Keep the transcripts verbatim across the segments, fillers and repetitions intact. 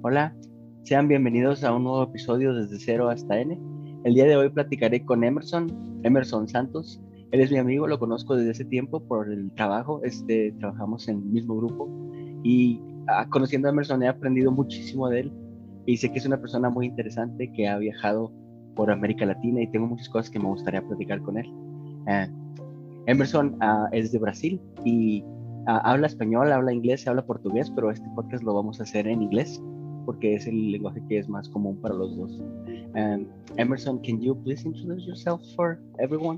Hola, sean bienvenidos a un nuevo episodio desde cero hasta N. El día de hoy platicaré con Emerson, Emerson Santos. Él es mi amigo, lo conozco desde ese tiempo por el trabajo, este, trabajamos en el mismo grupo y ah, conociendo a Emerson he aprendido muchísimo de él y sé que es una persona muy interesante que ha viajado por América Latina y tengo muchas cosas que me gustaría platicar con él. Eh, Emerson ah, es de Brasil y ah, habla español, habla inglés, habla portugués, pero este podcast lo vamos a hacer en inglés porque es el lenguaje que es más común para los dos. Um, Emerson, can you please introduce yourself for everyone?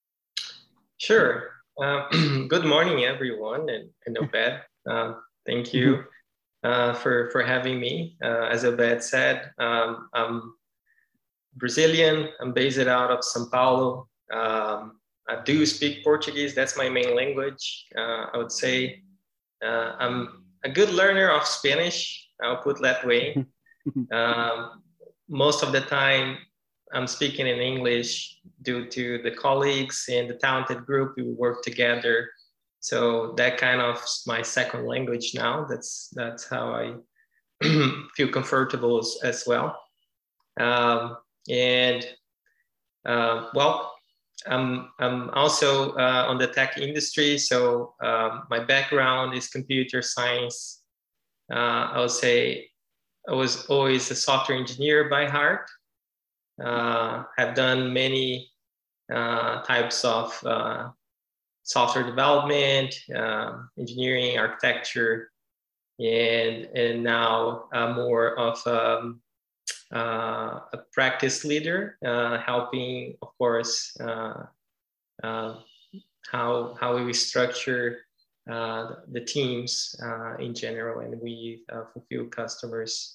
Sure. Uh, good morning, everyone, and, and Obed. Uh, thank you uh, for for having me. Uh, as Obed said, um, I'm Brazilian. I'm based out of São Paulo. Um, I do speak Portuguese. That's my main language. Uh, I would say uh, I'm a good learner of Spanish. I'll put that way. Um, most of the time, I'm speaking in English due to the colleagues and the talented group we work together. So that kind of my second language now. That's that's how I feel comfortable as, as well. Um, and uh, well, I'm I'm also uh, on the tech industry. So um, my background is computer science. Uh, I would say I was always a software engineer by heart. Uh, have done many uh, types of uh, software development, uh, engineering, architecture, and and now uh, more of um, uh, a practice leader, uh, helping, of course, uh, uh, how how we structure uh, the teams uh, in general, and we uh, fulfill customers.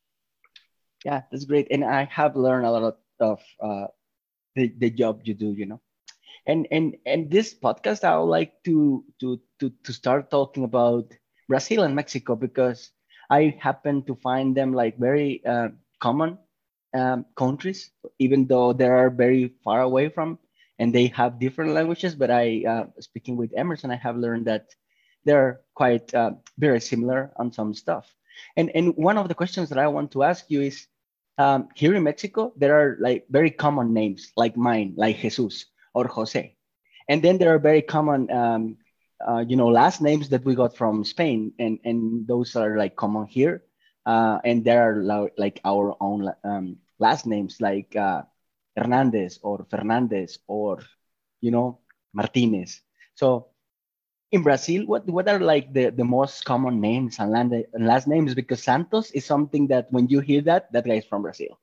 Yeah, that's great. And I have learned a lot of uh, the, the job you do, you know. And and and this podcast, I would like to to to to start talking about Brazil and Mexico because I happen to find them like very uh, common um, countries, even though they are very far away from, and they have different languages. But I, uh, speaking with Emerson, I have learned that they're quite uh, very similar on some stuff. And and one of the questions that I want to ask you is, um, here in Mexico, there are like very common names like mine, like Jesus or Jose. And then there are very common, um, uh, you know, last names that we got from Spain, and and those are like common here. Uh, and there are lo- like our own um, last names, like uh, Hernandez or Fernandez or, you know, Martinez. So in Brazil, what what are like the, the most common names and land, and last names? Because Santos is something that when you hear that, that guy is from Brazil.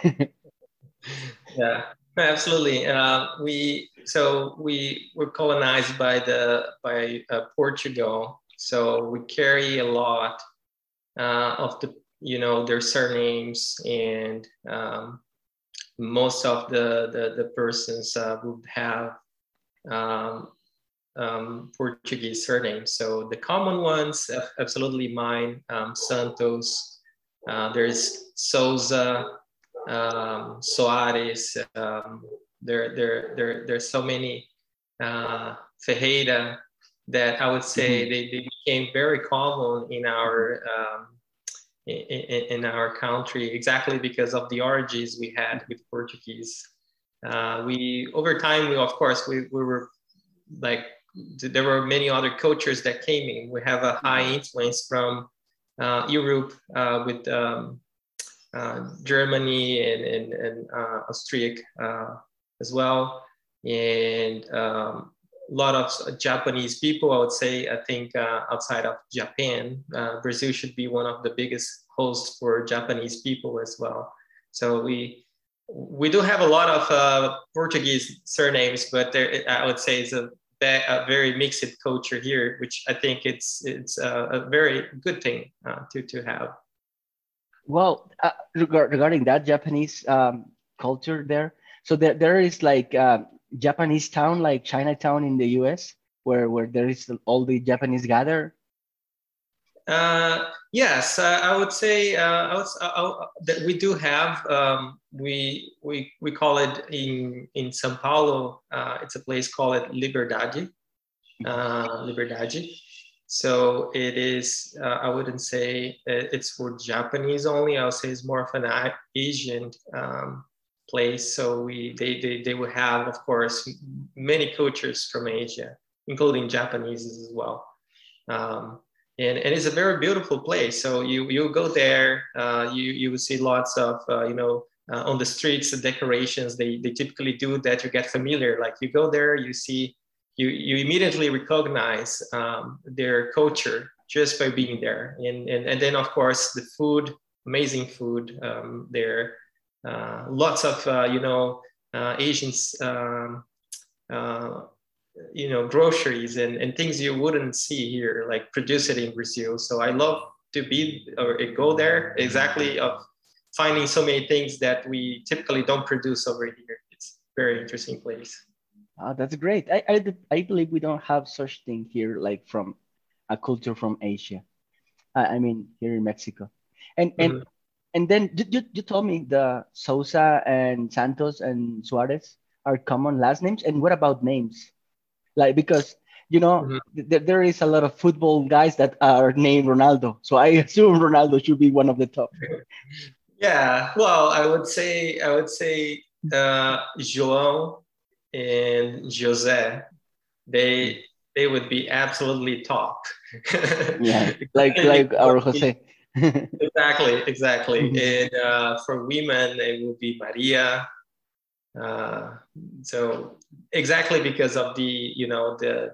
Yeah, absolutely. Uh, we so we were colonized by the by uh, Portugal, so we carry a lot uh, of the you know their surnames, and um, most of the the, the persons uh, would have um, um, Portuguese surnames. So the common ones, absolutely mine, um, Santos. Uh, there's Souza, um, Soares. Um, there, there, there, there's so many uh, Ferreira that I would say Mhm. they, they became very common in our um, in, in our country, exactly because of the origins we had with Portuguese. Uh, we over time, we of course we, we were like there were many other cultures that came in. We have a high influence from uh, Europe uh, with um, uh, Germany and, and, and uh, Austria uh, as well. And um, a lot of Japanese people, I would say, I think uh, outside of Japan, uh, Brazil should be one of the biggest hosts for Japanese people as well. So we we do have a lot of uh, Portuguese surnames, but there, I would say it's a, a very mixed culture here, which I think it's it's a, a very good thing uh, to to have. Well, uh, regard, regarding that Japanese um, culture there, so there, there is like uh, Japanese town, like Chinatown in the U S, where where there is all the Japanese gather. Uh, yes, uh, I would say uh, I would, I, I, that we do have. Um, we we we call it in in São Paulo. Uh, it's a place called Liberdade, uh, Liberdade. So it is, uh, I wouldn't say it's for Japanese only. I'll say it's more of an Asian um, place. So we they, they they will have, of course, many cultures from Asia, including Japanese as well. Um, and, and it's a very beautiful place. So you you go there, uh, you you will see lots of uh, you know uh, on the streets the decorations. They they typically do that. You get familiar. Like you go there, you see you you immediately recognize um, their culture just by being there. And and and then of course the food, amazing food um, there. Uh, lots of uh, you know uh, Asians. Um, uh, you know, groceries and, and things you wouldn't see here, like produce it in Brazil. So I love to be or go there exactly of finding so many things that we typically don't produce over here. It's a very interesting place. Oh, that's great. I, I, I believe we don't have such thing here, like from a culture from Asia. I, I mean, here in Mexico. And and Mm-hmm. and then you, you, you told me the Sousa and Santos and Suarez are common last names. And what about names? Like, because, you know, Mm-hmm. th- there is a lot of football guys that are named Ronaldo. So I assume Ronaldo should be one of the top. Yeah, well, I would say I would say uh, João and Jose. They they would be absolutely top. Yeah, like like our Jose. Exactly, exactly. Mhm. And uh, for women, it would be Maria. Uh, so exactly because of the you know the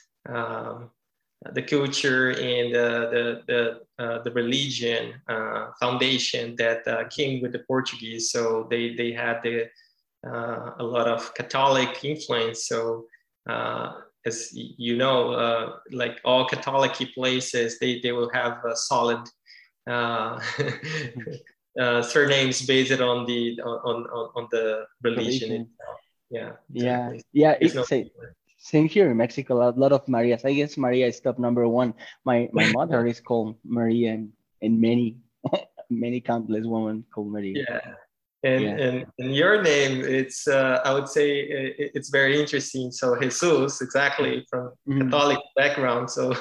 um, the culture and uh, the the uh, the religion uh, foundation that uh, came with the Portuguese. So they they had the uh, a lot of Catholic influence. So uh, as you know, uh, like all Catholic places, they they will have a solid uh, uh, surnames based on the on on, on the religion Religion. itself. Yeah, Yeah, exactly. yeah. There's no. It's a, same here in Mexico. A lot of Marias. I guess Maria is top number one. My my mother is called Maria, and, and many many countless women called Maria. Yeah, and Yeah. and, and your name, it's uh, I would say it, it's very interesting. So Jesus, exactly from Mhm. Catholic background. So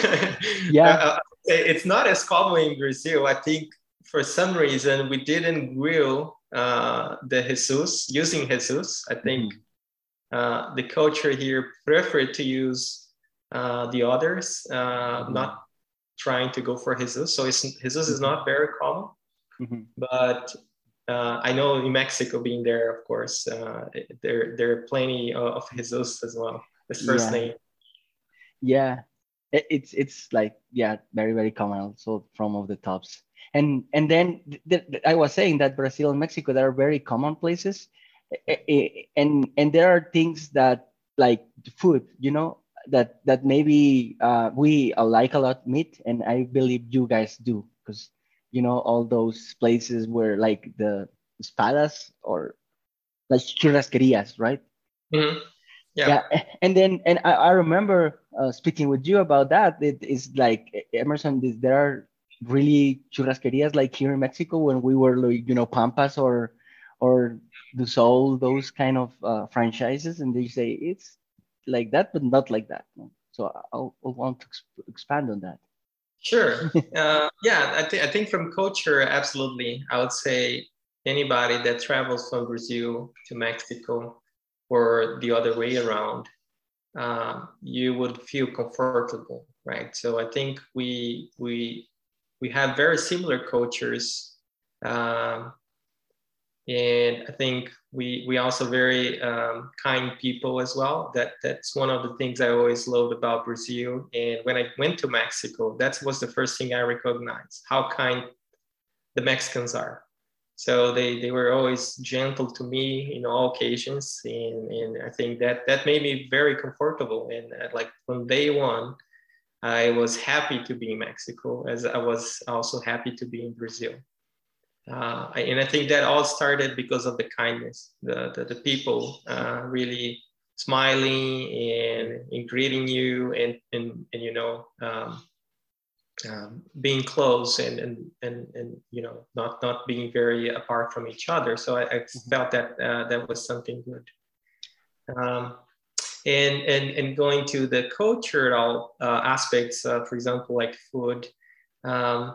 Yeah. uh, it's not as common in Brazil. I think for some reason we didn't grill uh, the Jesus using Jesus. I think Mhm. uh, the culture here preferred to use uh, the others, uh, Mhm. not trying to go for Jesus. So it's, Jesus is Mhm. not very common, Mhm. but uh, I know in Mexico being there, of course, uh, there there are plenty of Jesus as well. His first Yeah. name. Yeah. It, it's it's like, yeah, very very common. Also from of the tops. And and then th- th- I was saying that Brazil and Mexico, they are very common places. I- I- and and there are things that, like food, you know, that that maybe uh, we uh, like a lot meat, and I believe you guys do, because you know all those places where like the espadas or like churrasquerias, right? Mm-hmm. Yeah. Yeah, and then and I, I remember uh, speaking with you about that. It is like, Emerson, this, there are really churrasquerias like here in Mexico when we were like, you know, Pampas or or the Soul, those kind of uh, franchises, and they say it's like that, but not like that. No? So I'll, I'll want to exp- expand on that. Sure. Uh, yeah, I think I think from culture, absolutely. I would say anybody that travels from Brazil to Mexico or the other way around, um, you would feel comfortable, right? So I think we we we have very similar cultures, um, and I think we we also very um, kind people as well. That that's one of the things I always loved about Brazil. And when I went to Mexico, that was the first thing I recognized how kind the Mexicans are. So they, they were always gentle to me in all occasions, and, and I think that that made me very comfortable. And uh, like from day one, I was happy to be in Mexico, as I was also happy to be in Brazil. Uh, and I think that all started because of the kindness, the the, the people uh, really smiling and, and greeting you, and and, and you know um, um, being close, and, and and and you know not not being very apart from each other. So I, I Mhm. felt that uh, that was something good. Um, and and and going to the cultural uh, aspects, uh, for example, like food. Um,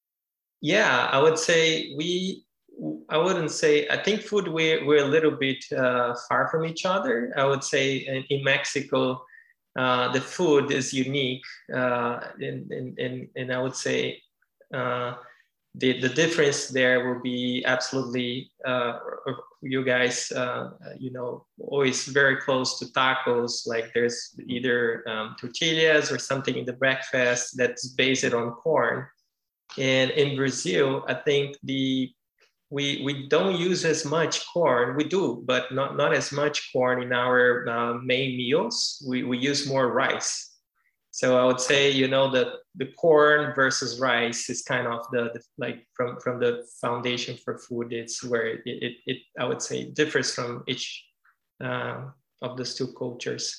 yeah, I would say we. I wouldn't say. I think food we're we're a little bit uh, far from each other. I would say in, in Mexico, uh, the food is unique, uh, and, and and and I would say. Uh, the, the difference there will be absolutely uh, you guys uh, you know always very close to tacos, like there's either um, tortillas or something in the breakfast that's based on corn. And in Brazil, I think the we we don't use as much corn. We do, but not not as much corn in our uh, main meals. We we use more rice. So I would say, you know, the the corn versus rice is kind of the, the like from from the foundation for food. It's where it it, it I would say differs from each uh, of those two cultures.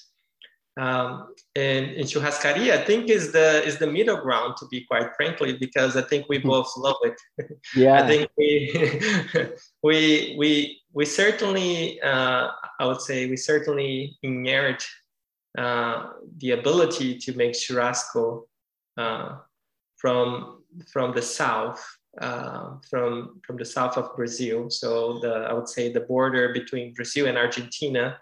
Um, and in churrascaria, I think is the is the middle ground, to be quite frankly, because I think we both love it. I Yeah. think we we we we certainly uh, I would say we certainly inherit uh, the ability to make churrasco uh, from from the south, uh, from from the south of Brazil. So the I would say the border between Brazil and Argentina.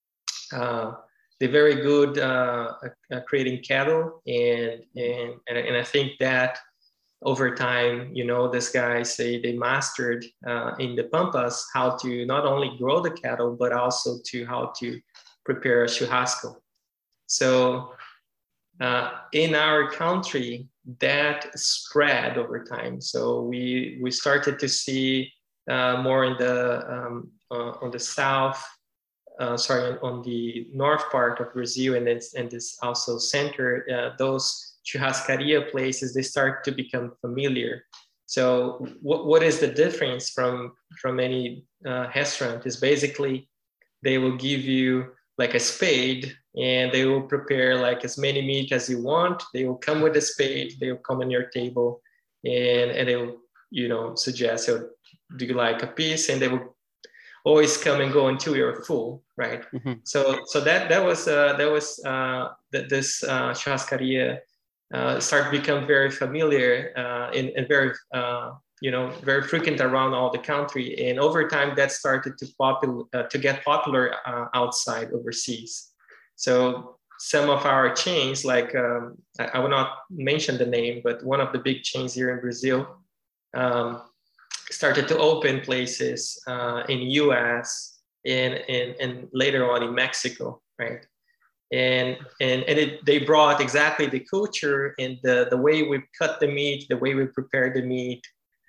Uh, they're very good uh, at creating cattle, and, and and I think that over time, you know, these guys say they mastered uh, in the Pampas how to not only grow the cattle but also to how to prepare a churrasco. So uh, in our country, that spread over time. So we we started to see uh, more in the um, uh, on the south. Uh, sorry, on the north part of Brazil, and it's and this also center, uh, those churrascaria places, they start to become familiar. So what, what is the difference from from any uh, restaurant is basically they will give you like a spade, and they will prepare like as many meat as you want. They will come with a spade, they will come on your table, and, and they will, you know, suggest, so do you like a piece? And they will always come and go until you're full, right? Mm-hmm. So so that that was uh, that was uh, that this uh, churrascaria uh, started to become very familiar uh, and, and very uh, you know very frequent around all the country. And over time, that started to popular uh, to get popular uh, outside overseas. So some of our chains, like um, I, I will not mention the name, but one of the big chains here in Brazil. Um, started to open places uh, in U S and, and, and later on in Mexico, right? And, and, and it, they brought exactly the culture and the, the way we cut the meat, the way we prepare the meat,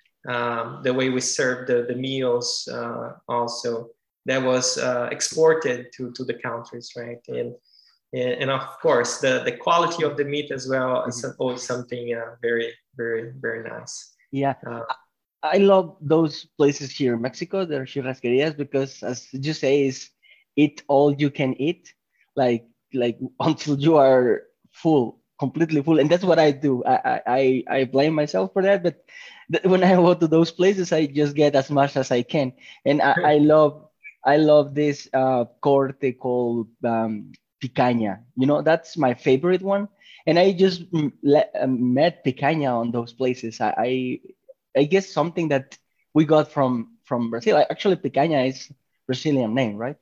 um, the way we serve the, the meals uh, also, that was uh, exported to, to the countries, right? And, and, and of course, the, the quality of the meat as well is always something uh, very, very, very nice. Yeah. Uh, I love those places here in Mexico, the churrasquerias, because as you say, is eat all you can eat, like like until you are full, completely full, and that's what I do. I I I blame myself for that, but th- when I go to those places, I just get as much as I can, and I, I love I love this uh, corte called um, picanha. You know, that's my favorite one, and I just m- le- uh, met picanha on those places. I, I I guess something that we got from from Brazil. Actually, picanha is Brazilian name, right?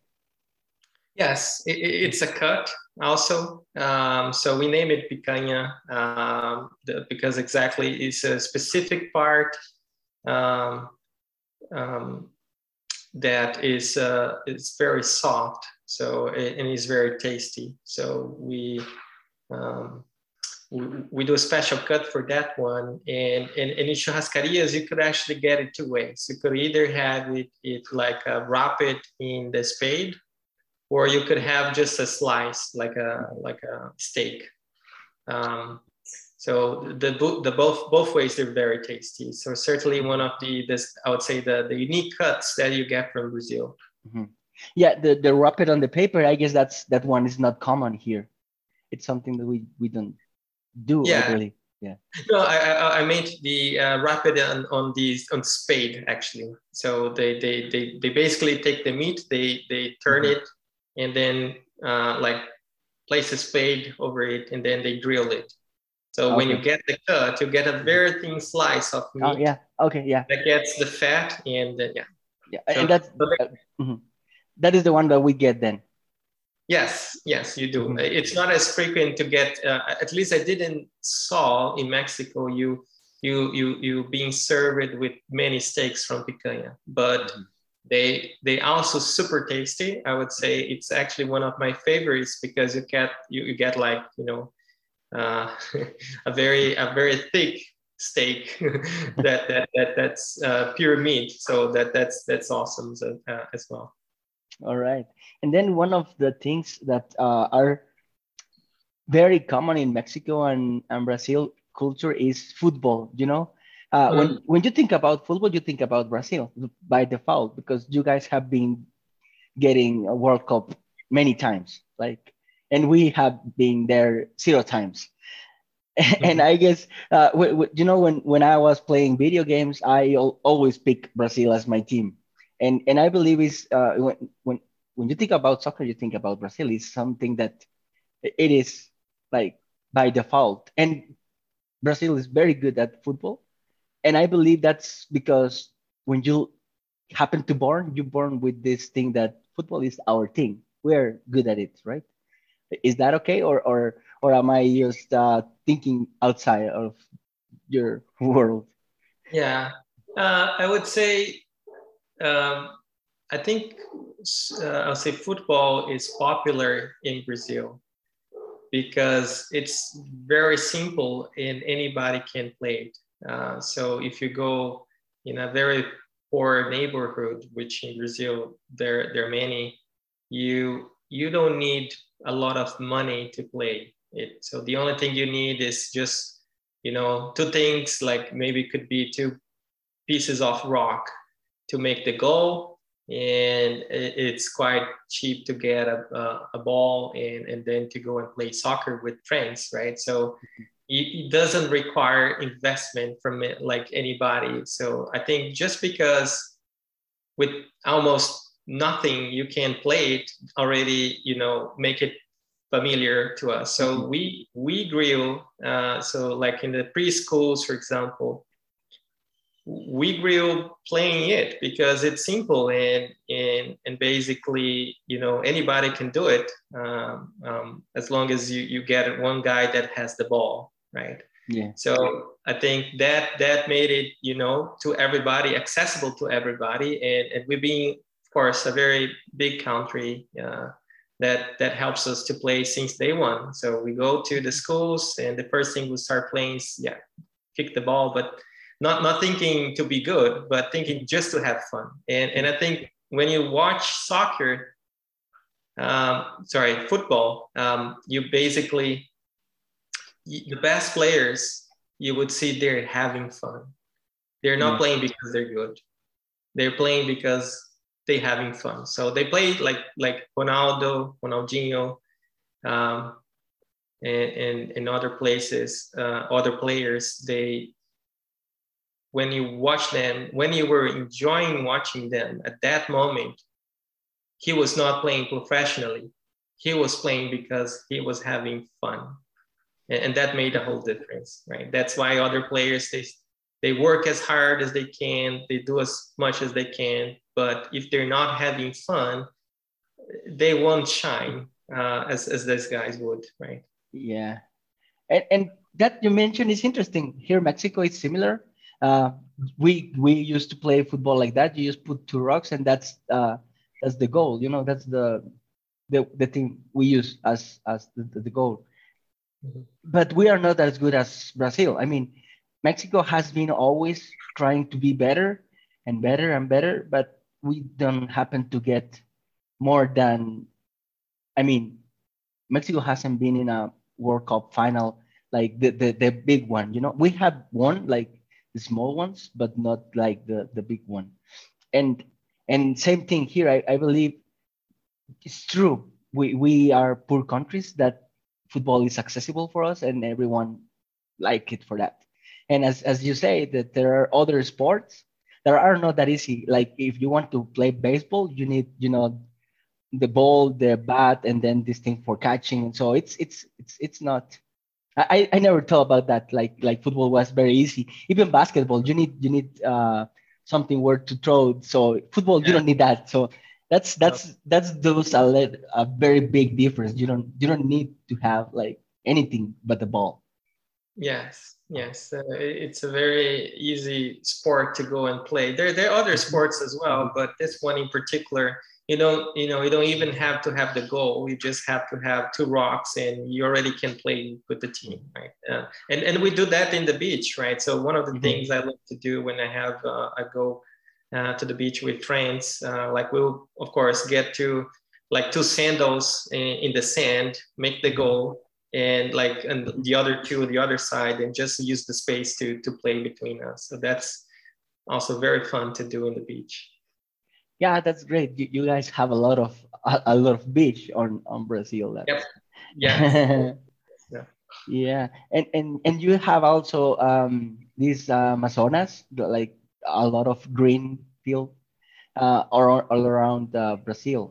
Yes, it, it's a cut also. Um, so we name it picanha um, the, because exactly it's a specific part um, um, that is uh, it's very soft. So it, and it's very tasty. So we. Um, We, we do a special cut for that one. And, and, and in churrascarias, you could actually get it two ways. You could either have it, it like uh, wrap it in the spade, or you could have just a slice, like a like a steak. Um, so the, the both both ways they're very tasty. So certainly one of the this I would say the, the unique cuts that you get from Brazil. Mm-hmm. Yeah, the, the wrap it on the paper, I guess that's that one is not common here. It's something that we, we don't do, yeah. I believe. Yeah. No, I I, I made the uh, wrap it on on the on spade actually. So they they they they basically take the meat, they they turn mm-hmm. it, and then uh, like place a spade over it, and then they drill it. So when you Okay. get the cut, you get a very thin slice of Oh meat yeah. Okay. Yeah. that gets the fat, and uh, yeah. Yeah. So, And that's so the, uh, mhm. That is the one that we get then. yes, yes, you do. Mhm. It's not as frequent to get. Uh, at least I didn't saw in Mexico you you you you being served with many steaks from picanha, but Mhm. they they also super tasty. I would say it's actually one of my favorites because you get you, you get like you know uh, a very a very thick steak that that that that's uh, pure meat. So that that's that's awesome so, uh, as well. All right. And then one of the things that uh, are very common in Mexico and, and Brazil culture is football. You know, uh, Mm. when when you think about football, you think about Brazil by default because you guys have been getting a World Cup many times, like, and we have been there zero times. And I guess uh, w- w- you know when when I was playing video games, I al- always pick Brazil as my team, and and I believe is uh, when when when you think about soccer, you think about Brazil is something that it is like by default, and Brazil is very good at football, and I believe that's because when you happen to born, you born with this thing that football is our thing. We're good at it, right? Is that okay, or or or am I just uh, thinking outside of your world? Yeah, uh, I would say um, I think uh, I'll say football is popular in Brazil because it's very simple and anybody can play it. Uh, so if you go in a very poor neighborhood, which in Brazil there there are many, you you don't need a lot of money to play it. So the only thing you need is just you know two things like maybe it could be two pieces of rock to make the goal, and it's quite cheap to get a, a, a ball and, and then to go and play soccer with friends, right? So it, doesn't require investment from it like anybody. So I think just because with almost nothing you can play it already, you know, make it familiar to us. So Mhm. we we grill. Uh, so like in the preschools, for example, we grew playing it because it's simple and and and basically you know anybody can do it um, um, as long as you you get one guy that has the ball, right? Yeah. So I think that that made it you know to everybody, accessible to everybody, and and we being of course a very big country, uh, that that helps us to play since day one. So we go to the schools and the first thing we start playing is yeah kick the ball, but not not thinking to be good, but thinking just to have fun. And and I think when you watch soccer, um, sorry, football, um, you basically the best players you would see they're having fun. They're not Yeah. playing because they're good. They're playing because they're having fun. So they play like like Ronaldo, Ronaldinho, um, and, and in other places, uh, other players. They when you watch them, when you were enjoying watching them at that moment, he was not playing professionally. He was playing because he was having fun. And, and that made a whole difference, right? That's why other players, they, they work as hard as they can, they do as much as they can. But if they're not having fun, they won't shine uh, as, as these guys would, right? Yeah. And, and that you mentioned is interesting. Here, Mexico is similar. Uh, we we used to play football like that. You just put two rocks, and that's uh, that's the goal. You know, that's the the, the thing we use as as the, the goal. Mhm. But we are not as good as Brazil. I mean, Mexico has been always trying to be better and better and better, but we don't happen to get more than. I mean, Mexico hasn't been in a World Cup final like the, the, the big one. You know, we have won like the small ones, but not like the, the big one. And and same thing here. I, I believe it's true. We we are poor countries that football is accessible for us and everyone like it for that. And as as you say that there are other sports that are not that easy. Like if you want to play baseball, you need, you know, the ball, the bat, and then this thing for catching. And so it's it's it's it's not. I, I never thought about that. Like like football was very easy. Even basketball, you need you need uh, something where to throw. So football, you Yeah. don't need that. So that's No. that's that's those a, le- a very big difference. You don't you don't need to have like anything but the ball. Yes, yes. Uh, it- it's a very easy sport to go and play. There, there are other Mhm, sports as well, mhm, but this one in particular, you don't, you know, you don't even have to have the goal. You just have to have two rocks, and you already can play with the team, right? Uh, and and we do that in the beach, right? So one of the mhm, things I love to do when I have uh, I go uh, to the beach with friends, uh, like we'll of course get to like two sandals in, in the sand, make the mhm, goal, and like and mhm. the other two the other side, and just use the space to to play between us. So that's also very fun to do in the beach. Yeah, that's great. You, you guys have a lot of a, a lot of beach on on Brazil. Yep. That's Yes. Yeah. yeah, and and and you have also um these uh, Amazonas, the- like a lot of green field uh, all, all around uh, Brazil.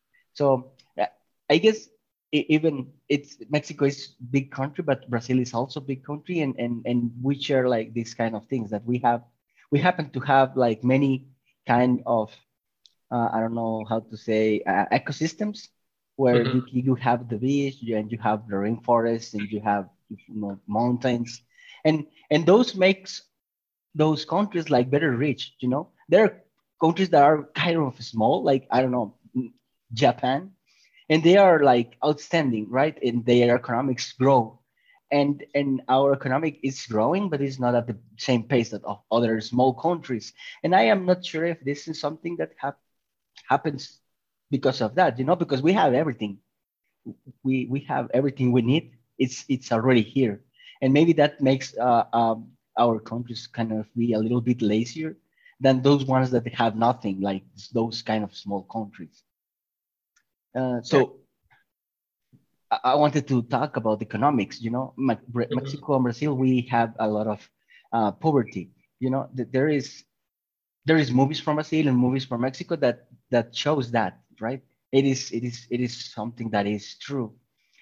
So uh, I guess e- even it's Mexico is big country, but Brazil is also big country, and and and we share like these kind of things that we have. We happen to have like many kind of uh, I don't know how to say uh, ecosystems where you Hmm. you have the beach and you have the rainforest and you have you know mountains and and those makes those countries like better rich. You know, there are countries that are kind of small, like I don't know Japan, and they are like outstanding, right? And their economics grow. And, and our economic is growing, but it's not at the same pace that of other small countries. And I am not sure if this is something that hap happens because of that, you know, because we have everything. We we have everything we need. It's it's already here, and maybe that makes uh, um, our countries kind of be a little bit lazier than those ones that have nothing, like those kind of small countries. Uh, Yeah. so I, I wanted to talk about economics. You know, Me- Bre- Mhm. Mexico and Brazil, we have a lot of uh, poverty. You know, th- there is there is movies from Brazil and movies from Mexico that that shows that, right? It is it is it is something that is true,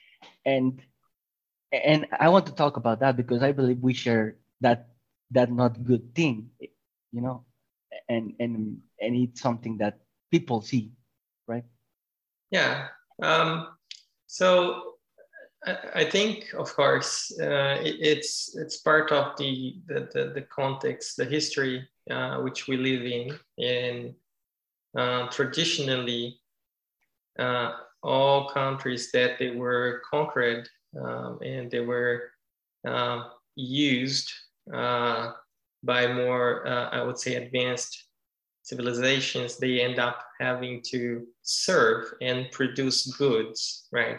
and and I want to talk about that because I believe we share that that not good thing, you know, and and and it's something that people see, right? Yeah. Um, so I, I think, of course, uh, it, it's it's part of the the, the, the context, the history uh, which we live in. And uh, traditionally, uh, all countries that they were conquered, um, and they were uh, used uh, by more, uh, I would say, advanced civilizations, they end up having to serve and produce goods, right?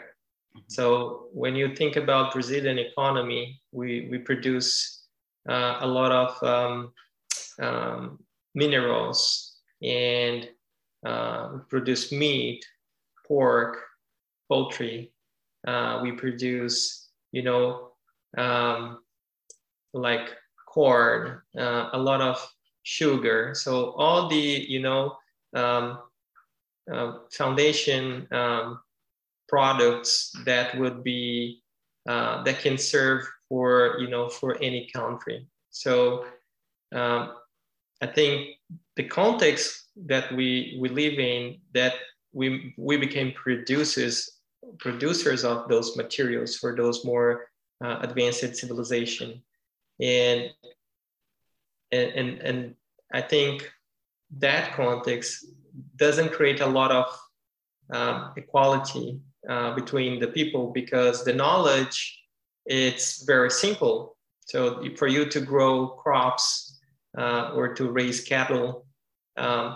So when you think about Brazilian economy, we, we produce uh, a lot of um, um, minerals, and uh, we produce meat, pork, poultry. Uh, we produce, you know, um, like corn, uh, a lot of sugar. So all the, you know, um, uh, foundation um, products that would be uh, that can serve for, you know, for any country. So um, I think the context that we we live in, that we we became producers producers of those materials for those more uh, advanced civilization. And and, and and I think that context doesn't create a lot of um, equality uh, between the people, because the knowledge, it's very simple. So for you to grow crops uh, or to raise cattle, um,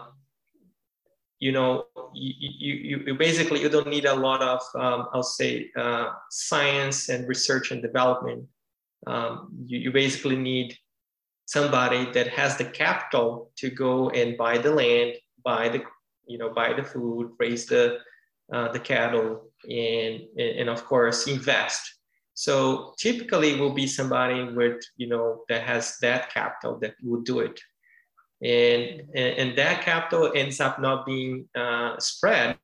you know, you, you, you basically you don't need a lot of um, I'll say uh, science and research and development. Um, you, you basically need somebody that has the capital to go and buy the land, buy the, you know, buy the food, raise the uh, the cattle, and and of course invest. So typically, will be somebody with, you know, that has that capital that would do it, and and, and that capital ends up not being uh, spread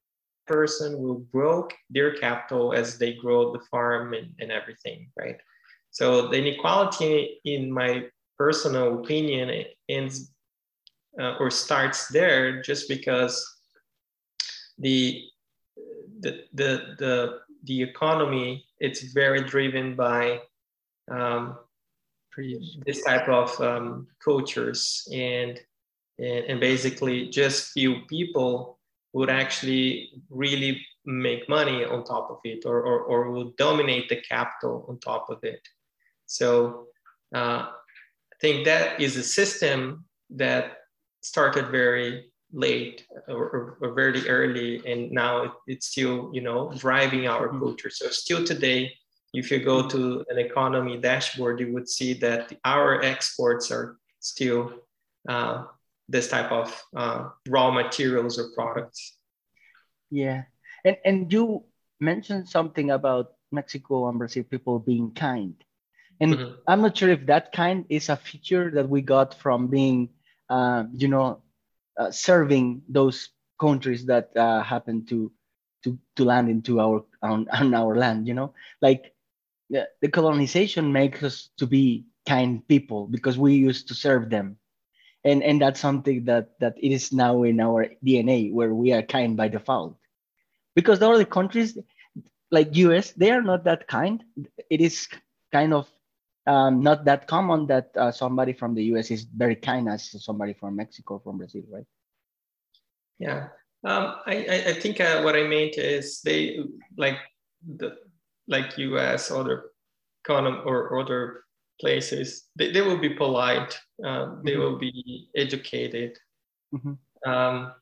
person will grow their capital as they grow the farm and, and everything, right? So the inequality, in my personal opinion, ends uh, or starts there just because the the the the, the economy, it's very driven by um, this type of um, cultures, and, and and basically just few people would actually really make money on top of it, or or, or will dominate the capital on top of it. So uh, I think that is a system that started very late, or, or, or very early, and now it, it's still, you know, driving our mm-hmm. culture. So still today, if you go to an economy dashboard, you would see that our exports are still uh, this type of uh, raw materials or products. Yeah, and and you mentioned something about Mexico and Brazil people being kind, and mm-hmm. I'm not sure if that kind is a feature that we got from being, uh, you know, uh, serving those countries that uh, happen to to to land into our on, on our land. You know, like the, the colonization makes us to be kind people because we used to serve them. And, and that's something that, that it is now in our D N A, where we are kind by default. Because the other countries like U S, they are not that kind. It is kind of um, not that common that uh, somebody from the U S is very kind as somebody from Mexico, from Brazil, right? Yeah, um, I, I think uh, what I meant is they like the like U S, other economy or other places, they, they will be polite, uh, they mm-hmm. will be educated. Mm-hmm. Um,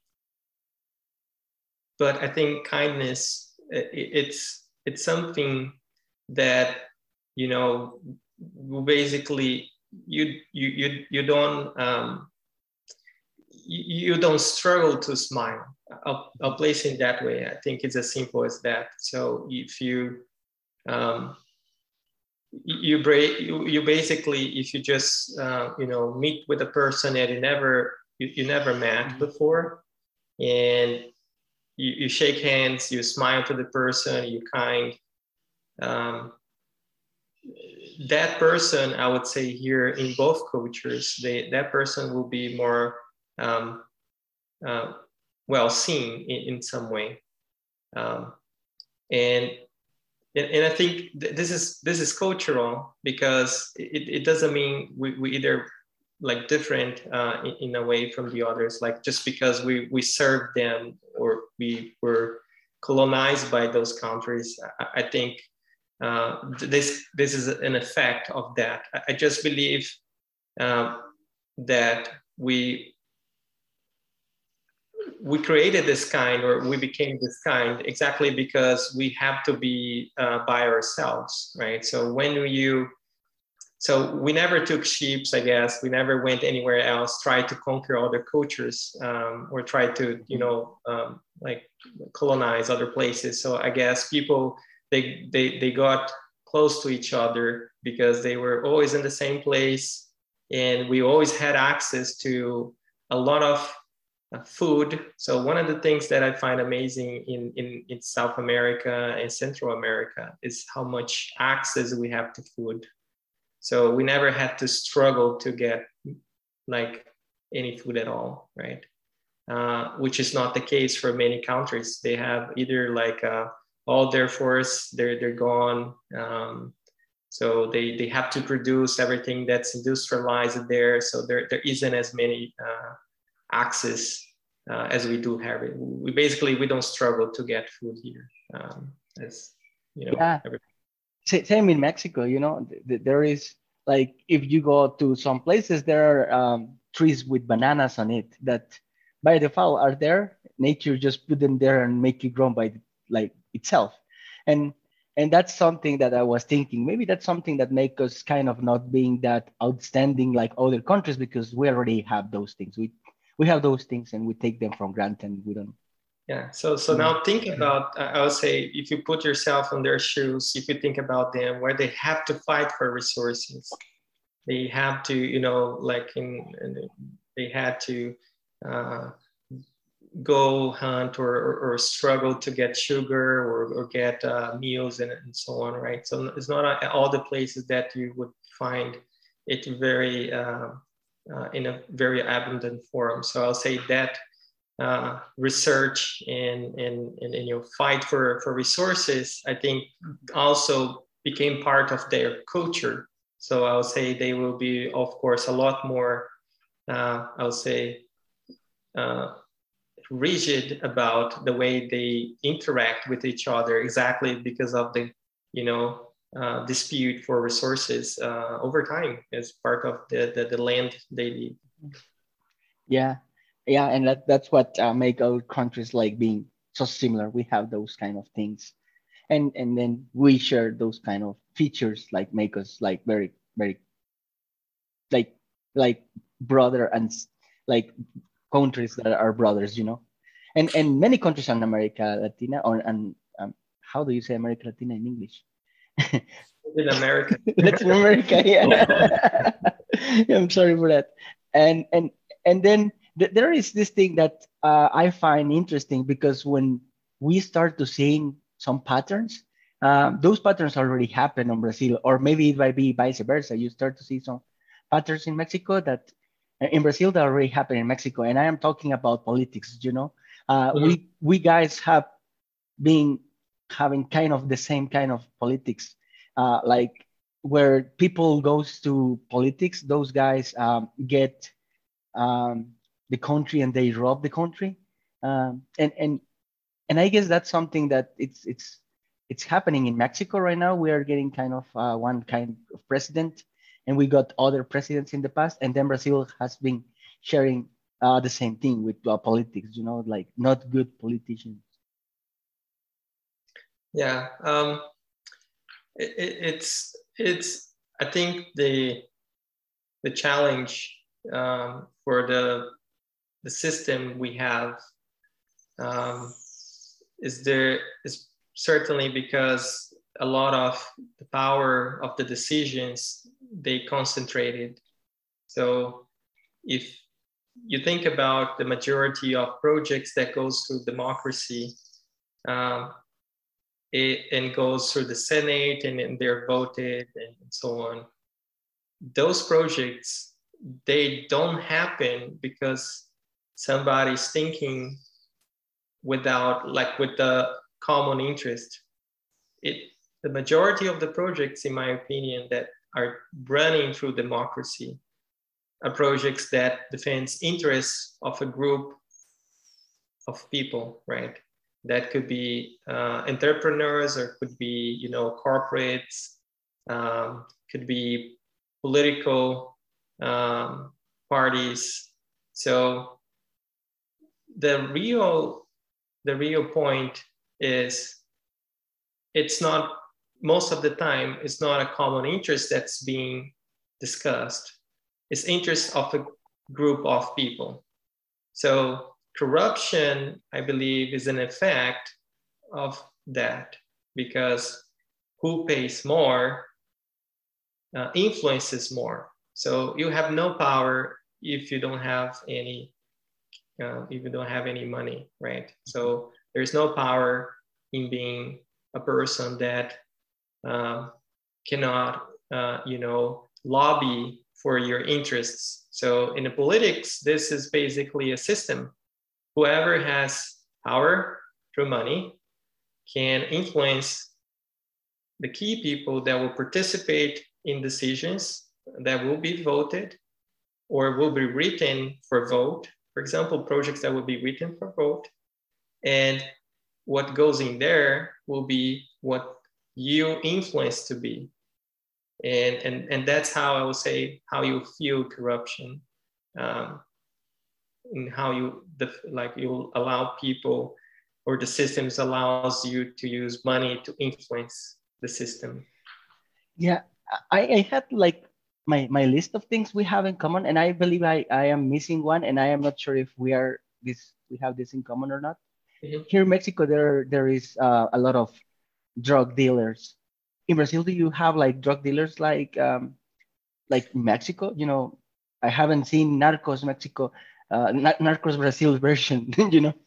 but I think kindness, it, it's it's something that, you know, basically you you you you don't um, you, you don't struggle to smile. I'll, I'll place it that way. I think it's as simple as that. So if you um, you break you, you basically, if you just uh, you know, meet with a person that you never you, you never met before, and you, you shake hands, you smile to the person, you kind, um, that person, I would say here in both cultures, they, that person will be more um, uh, well seen in, in some way, um, and And, and I think th- this is this is cultural, because it, it doesn't mean we, we either like different uh, in, in a way from the others, like just because we we served them or we were colonized by those countries. I, I think uh, this this is an effect of that. I, I just believe uh, that we we created this kind, or we became this kind, exactly because we have to be uh, by ourselves, right? So when you, so we never took ships, I guess. We never went anywhere else, tried to conquer other cultures, um, or try to, you know, um, like colonize other places. So I guess people, they, they, they got close to each other because they were always in the same place. And we always had access to a lot of Uh, food. So one of the things that I find amazing in, in, in South America and Central America is how much access we have to food. So we never had to struggle to get like any food at all, right? Uh, which is not the case for many countries. They have either like uh, all their forests, they're, they're gone. Um, so they, they have to produce everything that's industrialized there. So there, there isn't as many uh, access uh, as we do have it. We basically, we don't struggle to get food here. Um, as you know, yeah. Same in Mexico, you know, there is like, if you go to some places, there are um, trees with bananas on it that by default are there. Nature just put them there and make it grow by like itself. And and that's something that I was thinking, maybe that's something that makes us kind of not being that outstanding like other countries, because we already have those things. We we have those things and we take them for granted. And we don't. Yeah. So so now think about, I would say, if you put yourself in their shoes, if you think about them, where they have to fight for resources, they have to, you know, like in, in they had to uh, go hunt or, or, or struggle to get sugar or, or get uh, meals and, and so on, right? So it's not all the places that you would find it very uh, uh, in a very abundant form. So I'll say that uh, research and, and, and, and you know, fight for, for resources, I think also became part of their culture. So I'll say they will be, of course, a lot more, uh, I'll say, uh, rigid about the way they interact with each other, exactly because of the, you know, uh, dispute for resources uh, over time as part of the, the, the land they need. Yeah, yeah, and that, that's what uh, make our countries like being so similar. We have those kind of things, and and then we share those kind of features like make us like very very like like brother and s- like countries that are brothers, you know, and and many countries in America Latina or and um, how do you say America Latina in English? In America. Latin America, yeah. Yeah, I'm sorry for that. And and and then th- there is this thing that uh, I find interesting because when we start to seeing some patterns, um, those patterns already happen in Brazil, or maybe it might be vice versa. You start to see some patterns in Mexico that in Brazil that already happen in Mexico, and I am talking about politics. You know, uh, Mhm. we we guys have been having kind of the same kind of politics, uh, like where people goes to politics, those guys um, get um, the country and they rob the country, um, and and and I guess that's something that it's it's it's happening in Mexico right now. We are getting kind of uh, one kind of president, and we got other presidents in the past, and then Brazil has been sharing uh, the same thing with uh, politics. You know, like not good politicians. Yeah, um, it, it's it's. I think the the challenge um, for the the system we have um, is there is certainly because a lot of the power of the decisions they concentrated. So if you think about the majority of projects that goes through democracy, um, it, and goes through the Senate and, and they're voted and so on. Those projects, they don't happen because somebody's thinking without like with the common interest. It the majority of the projects, in my opinion, that are running through democracy are projects that defends interests of a group of people, right? That could be uh, entrepreneurs or could be, you know, corporates, um, could be political um, parties. So the real the real point is it's not most of the time it's not a common interest that's being discussed. It's interest of a group of people. So corruption, I believe, is an effect of that because who pays more uh, influences more. So you have no power if you don't have any uh, if you don't have any money, right? So there's no power in being a person that uh, cannot, uh, you know, lobby for your interests. So in the politics, this is basically a system. Whoever has power through money can influence the key people that will participate in decisions that will be voted or will be written for vote. For example, projects that will be written for vote. And what goes in there will be what you influence to be. And, and, and that's how I would say how you feel corruption. Um, and how you the, like you allow people or the systems allows you to use money to influence the system. Yeah, I, I had like my my list of things we have in common, and I believe I, I am missing one, and I am not sure if we are this we have this in common or not. Mm-hmm. Here in Mexico, there there is uh, a lot of drug dealers. In Brazil, do you have like drug dealers like um like Mexico? You know, I haven't seen Narcos Mexico. uh, Narcos Brazil version, you know.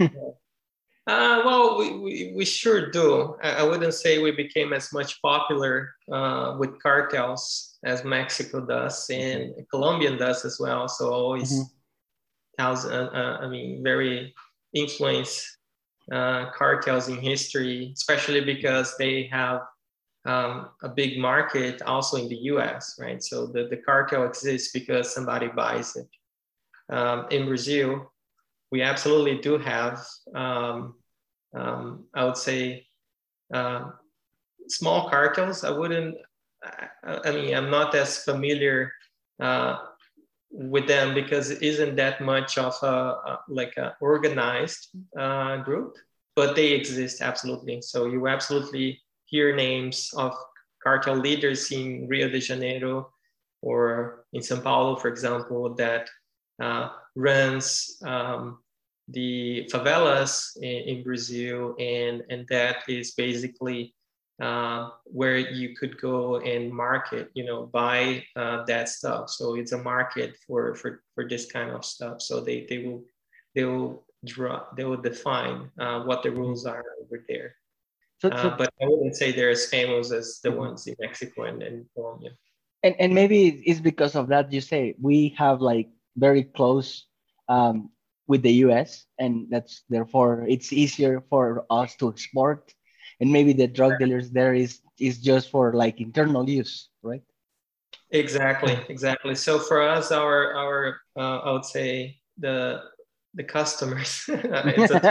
Uh, well, we, we, we sure do. I, I wouldn't say we became as much popular uh, with cartels as Mexico does Mhm. and Colombia does as well. So Mhm. always thousand, uh, uh, I mean, very influenced uh, cartels in history, especially because they have um, a big market also in the U S, right? So the, the cartel exists because somebody buys it. Um, in Brazil, we absolutely do have, um, um, I would say, uh, small cartels. I wouldn't, I, I mean, I'm not as familiar uh, with them because it isn't that much of a, a like a organized uh, group, but they exist absolutely. So you absolutely hear names of cartel leaders in Rio de Janeiro or in São Paulo, for example, that uh, runs um, the favelas in, in Brazil, and and that is basically uh, where you could go and market, you know, buy uh, that stuff. So it's a market for for for this kind of stuff. So they they will they will draw they will define uh, what the Mhm. rules are over there. So, Uh, so but I wouldn't say they're as famous as the mhm. ones in Mexico and, and Colombia. and and maybe it's because of that you say we have like very close um, with the U S, and that's therefore it's easier for us to export, and maybe the drug dealers there is is just for like internal use, right? Exactly, exactly. So for us, our our uh, I would say the the customers. it's a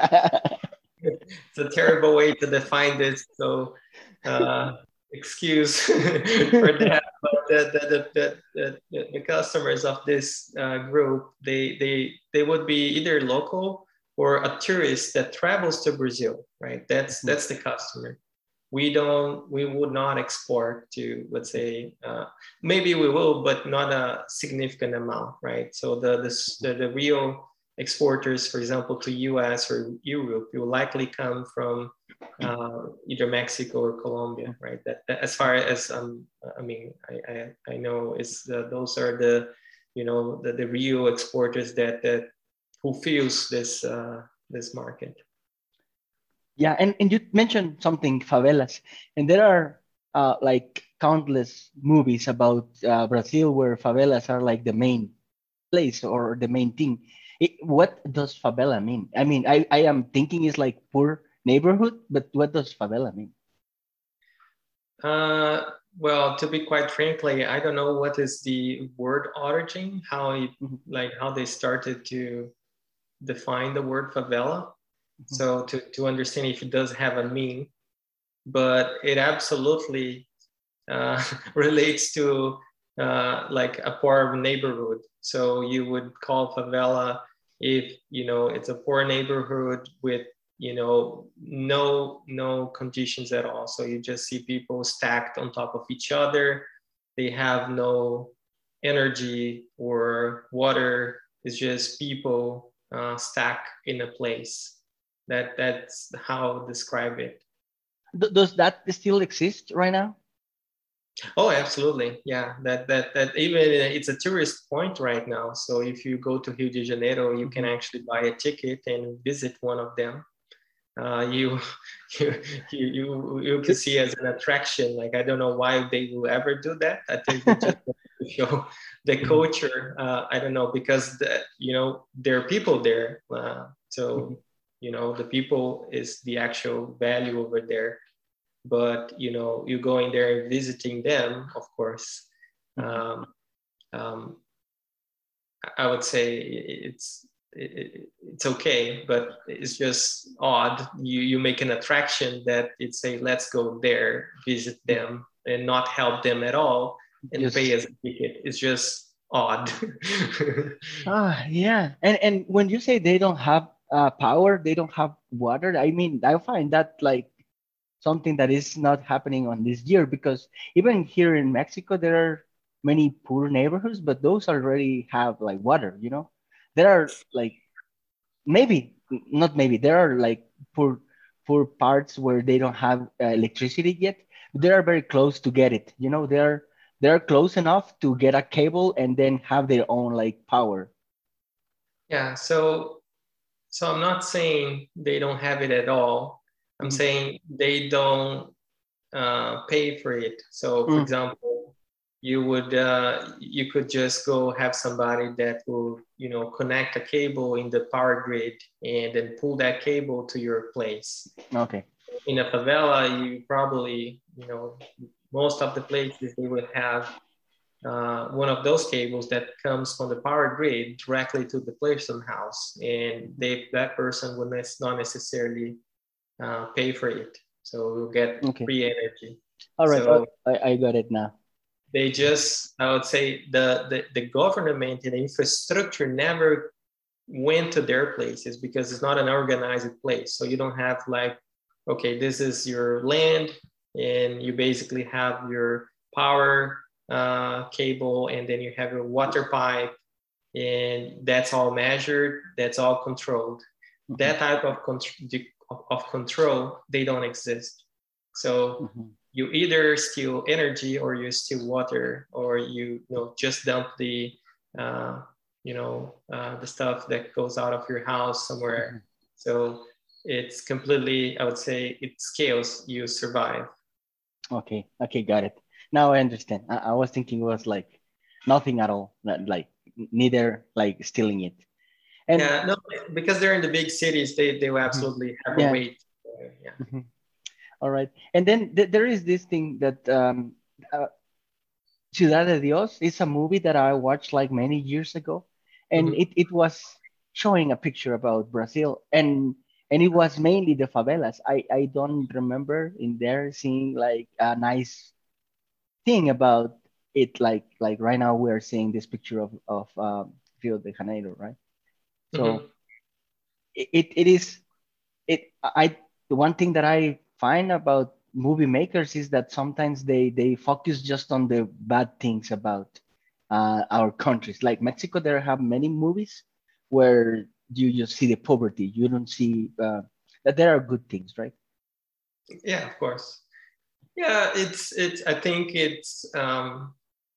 it's a terrible way to define this. So uh, excuse for that. But the the, the, the, the, the customers of this uh, group, they they they would be either local or a tourist that travels to Brazil, right? That's that's the customer. We don't we would not export to, let's say, uh, maybe we will, but not a significant amount, right? So the the, the real exporters, for example, to U S or Europe, will likely come from uh, either Mexico or Colombia, right? That, that as far as um, I mean, I, I, I know is uh, those are the, you know, the, the real exporters that that fulfills this uh, this market. Yeah, and, and you mentioned something favelas, and there are uh, like countless movies about uh, Brazil where favelas are like the main place or the main thing. It, what does favela mean? I mean, I, I am thinking it's like poor neighborhood, but what does favela mean? Uh, well, to be quite frankly, I don't know what is the word origin, how it, Mhm, like how they started to define the word favela. mhm, So to, to understand if it does have a meaning, but it absolutely uh, relates to uh, like a poor neighborhood. So you would call favela if you know it's a poor neighborhood with you know no no conditions at all. So you just see people stacked on top of each other. They have no energy or water. It's just people uh, stacked in a place. That that's how I describe it. Th- does that still exist right now? Oh, absolutely. Yeah, that that that even uh, it's a tourist point right now. So if you go to Rio de Janeiro, you can Mhm. actually buy a ticket and visit one of them. Uh, you, you you you you can It- see as an attraction. Like I don't know why they will ever do that. I think they just want to show the Mhm, culture. Uh, I don't know because the, you know there are people there. Uh, mhm, so you know the people is the actual value over there, but you know you going there and visiting them, of course. mhm. um, um, I would say it's it, it's okay, but it's just odd. You you make an attraction that it say let's go there, visit them, and not help them at all, and pay Just as a ticket. It's just odd. ah yeah, and and when you say they don't have uh, power, they don't have water. I mean, I find that like something that is not happening on this year because even here in Mexico there are many poor neighborhoods, but those already have like water. You know, there are like maybe not maybe there are like poor poor parts where they don't have uh, electricity yet, but they are very close to get it. You know, they're they're close enough to get a cable and then have their own like power. Yeah. So, so I'm not saying they don't have it at all. I'm Mm-hmm. saying they don't uh, pay for it. So, for Mm. example, you would uh, you could just go have somebody that will, you know, connect a cable in the power grid and then pull that cable to your place. Okay. In a favela, you probably, you know, most of the places they would have uh, one of those cables that comes from the power grid directly to the person house, and they that person would not necessarily uh, pay for it, so you'll get Okay. free energy. All right. Uh, So I, I got it now. they just, I would say, the, the the government and the infrastructure never went to their places because it's not an organized place. So you don't have like, okay, this is your land, and you basically have your power uh, cable, and then you have your water pipe, and that's all measured, that's all controlled. Mm-hmm. That type of, of control, they don't exist. So Mm-hmm. you either steal energy, or you steal water, or you, you know, just dump the uh, you know uh, the stuff that goes out of your house somewhere. Mm-hmm. So it's completely, I would say, it's chaos, you survive. Okay. Okay. Got it. Now I understand. I, I was thinking it was like nothing at all. Not like neither like stealing it. And Yeah, no, because they're in the big cities, they they will mhm, absolutely have a yeah. weight. Uh, yeah. Mhm. All right. And then th- there is this thing that um, uh, Ciudad de Dios is a movie that I watched like many years ago, and Mhm. it, it was showing a picture about Brazil, and and it was mainly the favelas. I, I don't remember in there seeing like a nice thing about it, like like right now we are seeing this picture of of um, Rio de Janeiro, right? So Mhm. it, it, it is it I the one thing that I find about movie makers is that sometimes they they focus just on the bad things about uh, our countries. Like Mexico, there have many movies where you just see the poverty. You don't see uh, that there are good things, right? Yeah, of course. Yeah, it's it's. I think it's um,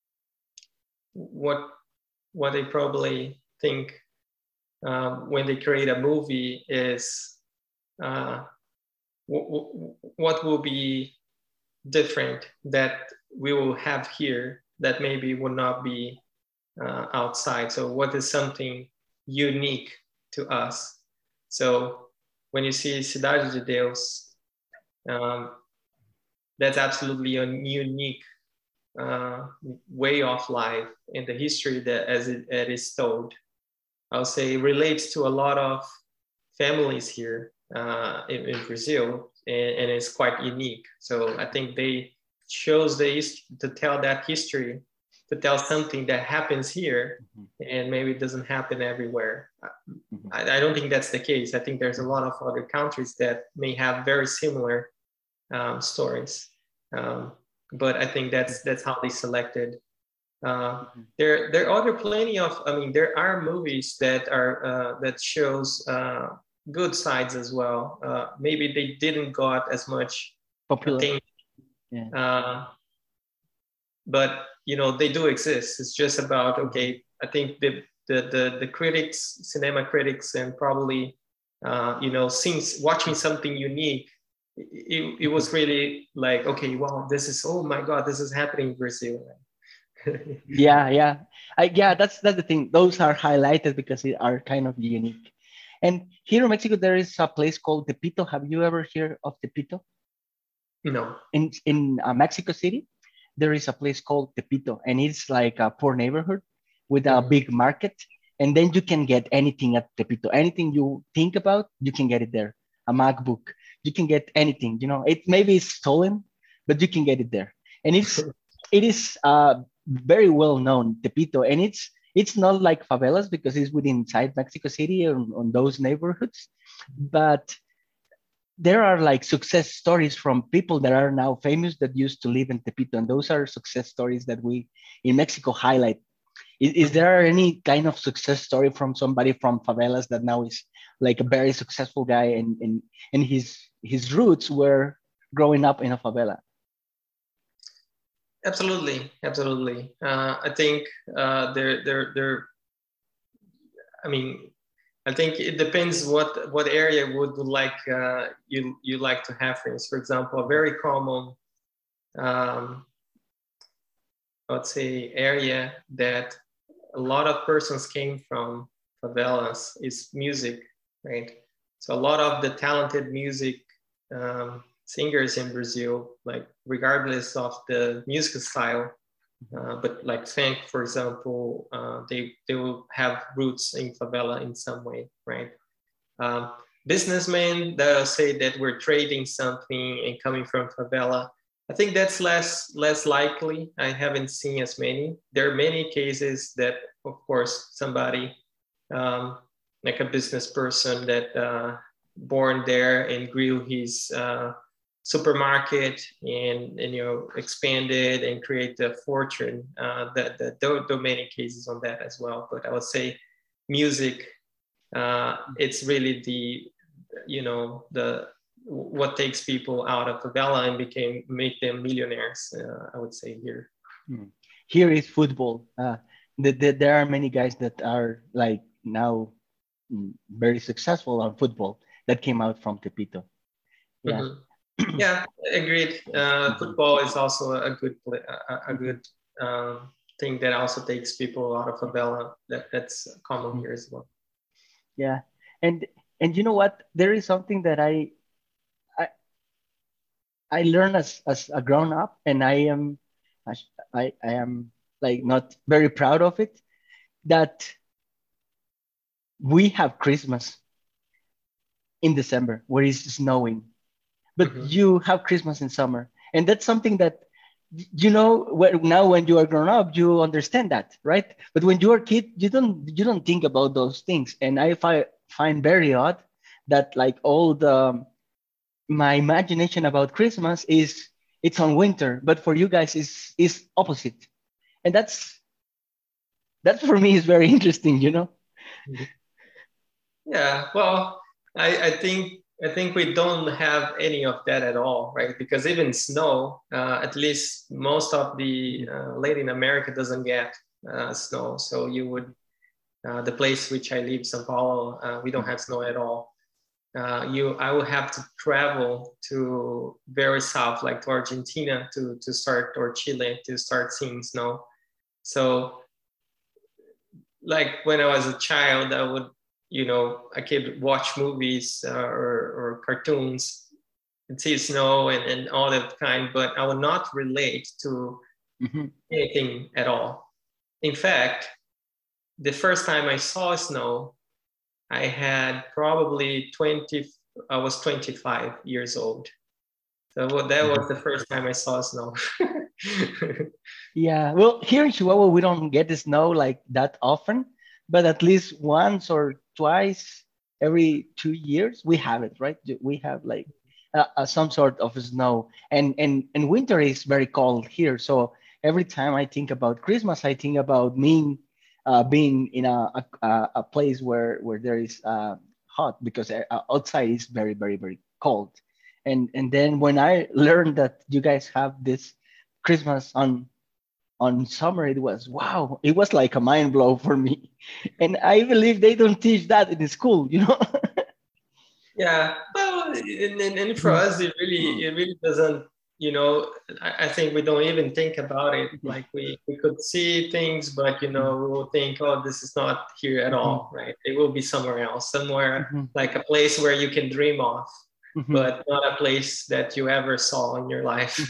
what what they probably think um, when they create a movie is uh, w- w- what will be different that we will have here that maybe would not be uh, outside. So what is something unique to us? So when you see Cidade de Deus, um, that's absolutely a unique uh, way of life in the history that as it, it is told. I'll say relates to a lot of families here uh, in, in Brazil, and, and it's quite unique. So I think they chose the to tell that history, to tell something that happens here, Mhm, and maybe it doesn't happen everywhere. mhm, I, I don't think that's the case. I think there's a mhm, lot of other countries that may have very similar um, stories, um, but I think that's that's how they selected. Uh, mhm. there, there are other plenty of. I mean, there are movies that are uh, that shows uh, good sides as well. Uh, maybe they didn't got as much Popular, attention, yeah. uh, but you know they do exist. It's just about, Mhm, okay. I think the the the, the critics, cinema critics, and probably uh, you know, since watching something unique, it, it mhm. was really like, okay, wow, this is, oh my god, this is happening in Brazil. Yeah, yeah, I, yeah. That's that's the thing. Those are highlighted because they are kind of unique. And here in Mexico, there is a place called Tepito. Have you ever heard of Tepito? No. In in uh, Mexico City, there is a place called Tepito, and it's like a poor neighborhood with a Mhm. big market. And then you can get anything at Tepito. Anything you think about, you can get it there. A MacBook, you can get anything. You know, it maybe it's stolen, but you can get it there. And it's it is uh, very well known Tepito, and it's it's not like favelas because it's within inside Mexico City on, on those neighborhoods, but there are like success stories from people that are now famous that used to live in Tepito, and those are success stories that we in Mexico highlight. Is, is Mhm. there any kind of success story from somebody from favelas that now is like a very successful guy, and and, and his his roots were growing up in a favela? Absolutely, absolutely. Uh, I think uh, there, there, there. I mean, I think it depends what what area would like uh, you you like to have things. For example, a very common, um, let's say, area that a lot of persons came from favelas is music, right? So a lot of the talented music um, singers in Brazil, like regardless of the music style, uh, but like funk, for example, uh, they they will have roots in favela in some way, right? Um, businessmen that say that we're trading something and coming from favela, I think that's less less likely. I haven't seen as many. There are many cases that, of course, somebody um, like a business person that uh, born there and grew his uh, supermarket and, and you know expanded and create a fortune. Uh, that that there are many cases on that as well. But I would say music. Uh, it's really the you know the what takes people out of favela and became make them millionaires. Uh, I would say here. Hmm. Here is football. Uh, the, the, there are many guys that are like now mm, very successful on football that came out from Tepito. Yeah. Mm-hmm. Yeah, agreed. Uh, Mhm. football is also a good a, a good um, thing that also takes people out of favela. That that's common Mhm. here as well. Yeah. And and you know what? There is something that I I, I learned as as a grown up, and I am I I am like not very proud of it. That we have Christmas in December where it's snowing, but Mm-hmm. you have Christmas in summer, and that's something that you know when, now when you are grown up you understand that, right? But when you are a kid you don't you don't think about those things, and I fi- find very odd that like all the my imagination about Christmas is it's on winter, but for you guys is is opposite, and that's that for me is very interesting, you know. Yeah, well, I, I think I think we don't have any of that at all, right? Because even snow, uh, at least most of the uh, Latin America doesn't get uh, snow. So you would uh, the place which I live, São Paulo, uh, we don't have snow at all. Uh, you, I would have to travel to very south, like to Argentina, to to start or Chile to start seeing snow. So like when I was a child, I would, you know, I could watch movies uh, or, or cartoons and see snow and, and all that kind, but I would not relate to Mhm. anything at all. In fact, the first time I saw snow, I had probably twenty, I was twenty-five years old. So that was the first time I saw snow. Yeah, well, here in Chihuahua, we don't get the snow like that often, but at least once or twice every two years we have it, right? We have like uh, uh, some sort of snow, and and and winter is very cold here. So every time I think about Christmas, I think about me uh, being in a, a a a place where where there is uh, hot because uh, outside is very very very cold, and and then when I learned that you guys have this Christmas on on summer, it was wow, it was like a mind blow for me, and I believe they don't teach that in school, you know. Yeah, well, and, and, and for us, it really, it really doesn't. You know, I, I think we don't even think about it. Like we, we could see things, but you know, we will think, oh, this is not here at all, right? It will be somewhere else, somewhere like a place where you can dream of, but not a place that you ever saw in your life.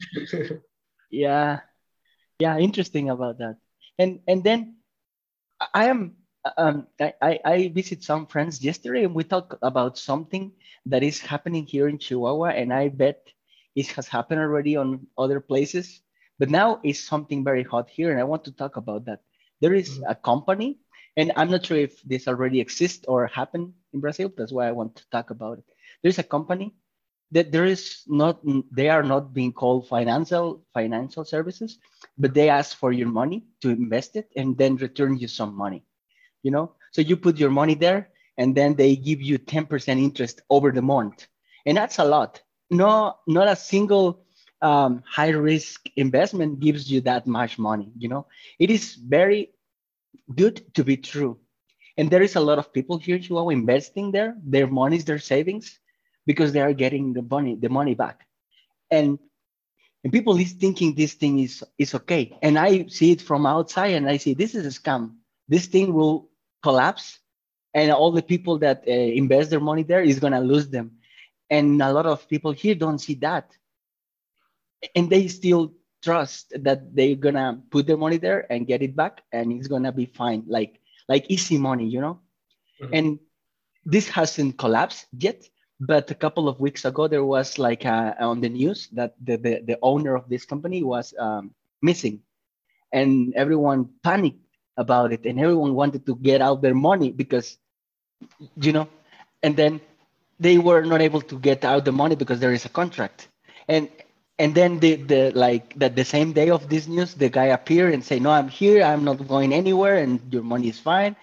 Yeah, yeah, interesting about that. And and then I am um I, I I visit some friends yesterday and we talk about something that is happening here in Chihuahua, and I bet it has happened already on other places, but now it's something very hot here, and I want to talk about that. There is a company, and I'm not sure if this already exists or happened in Brazil. That's why I want to talk about it. There's a company that there is not they are not being called financial financial services, but they ask for your money to invest it and then return you some money, you know. So you put your money there and then they give you ten percent interest over the month, and that's a lot. No, not a single um, high risk investment gives you that much money, you know. It is very good to be true. And there is a lot of people here in Chihuahua investing there, their monies, their savings, because they are getting the money, the money back. And and people is thinking this thing is is okay. And I see it from outside, and I see this is a scam. This thing will collapse, and all the people that uh, invest their money there is gonna lose them. And a lot of people here don't see that, and they still trust that they're gonna put their money there and get it back, and it's gonna be fine, like like easy money, you know. Mhm. And this hasn't collapsed yet, but a couple of weeks ago there was like a, on the news that the, the, the owner of this company was um, missing, and everyone panicked about it, and everyone wanted to get out their money because, you know, and then they were not able to get out the money because there is a contract. And and then the, the like that the same day of this news, the guy appeared and say, no, I'm here, I'm not going anywhere, and your money is fine.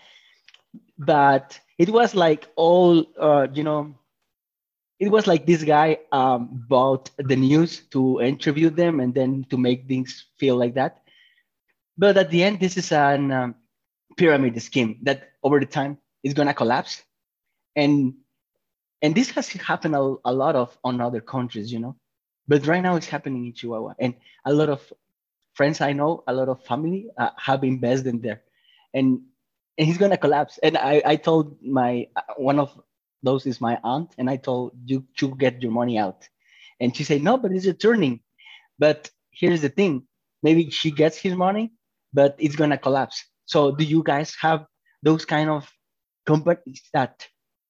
But it was like all uh, you know, it was like this guy um, bought the news to interview them and then to make things feel like that. But at the end, this is an um, pyramid scheme that over the time is gonna collapse. And and this has happened a, a lot of on other countries, you know. But right now it's happening in Chihuahua, and a lot of friends I know, a lot of family uh, have invested in there, and and he's gonna collapse. And I I told my uh, one of those is my aunt, and I told you to get your money out, and she said no, but it's returning. But here's the thing, maybe she gets his money, but it's gonna collapse. So do you guys have those kind of companies that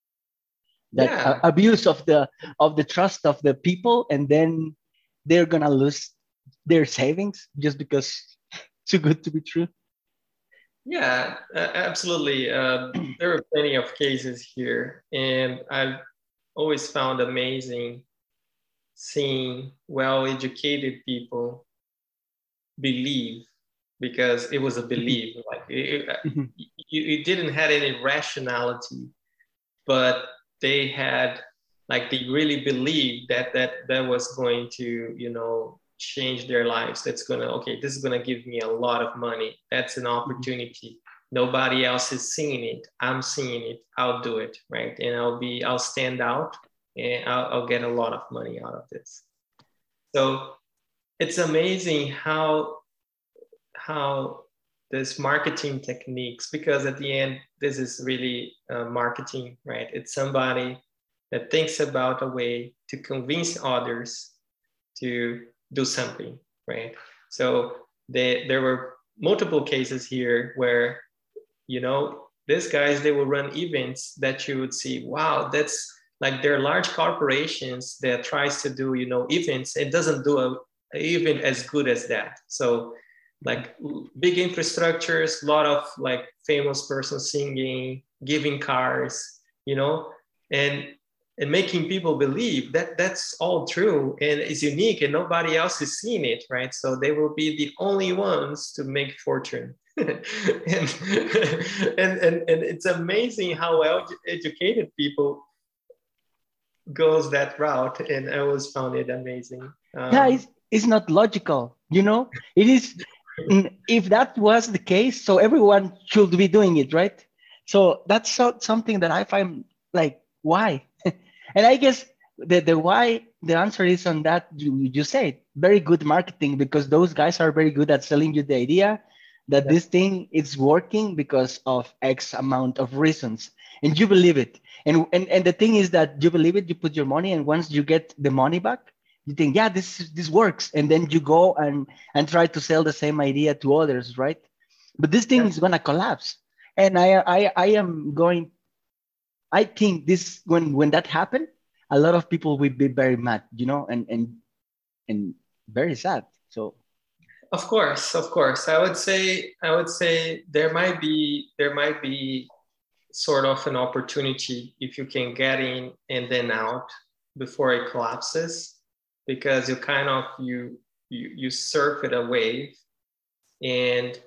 that uh, Yeah, abuse of the of the trust of the people, and then they're gonna lose their savings just because too good to be true? yeah, uh, absolutely. Uh, there are plenty of cases here, and I've always found amazing seeing well-educated people believe because it was a belief. Like it, it, it didn't have any rationality, but they had like they really believed that that that was going to you know change their lives. That's gonna okay, this is gonna give me a lot of money. That's an opportunity. Nobody else is seeing it. I'm seeing it. I'll do it, right? And I'll be I'll stand out, and I'll, I'll get a lot of money out of this. So it's amazing how how this marketing techniques, because at the end this is really uh, marketing, right? It's somebody that thinks about a way to convince others to do something, right? So they, there were multiple cases here where you know these guys, they will run events that you would see, wow, that's like they're large corporations that tries to do you know events. It doesn't do a, a event as good as that. So like big infrastructures, a lot of like famous persons singing, giving cars, you know, and and making people believe that that's all true and it's unique and nobody else is seeing it, right? So they will be the only ones to make fortune. and, and, and and it's amazing how well educated people goes that route, and I always found it amazing. Yeah, Um, it's, it's not logical, you know. It is. Mm, if that was the case, so everyone should be doing it, right? So that's so, something that I find like why. And I guess the, the why, the answer is on that you, you say very good marketing, because those guys are very good at selling you the idea that yeah. this thing is working because of X amount of reasons, and you believe it. And, and and the thing is that you believe it, you put your money, and once you get the money back, you think, yeah, this this works, and then you go and and try to sell the same idea to others, right? But this thing Yeah. is gonna collapse, and I I I am going. I think this when when that happened, a lot of people will be very mad, you know, and and and very sad. So Of course, of course. I would say I would say there might be there might be sort of an opportunity if you can get in and then out before it collapses, because you kind of you you you surf it a wave, and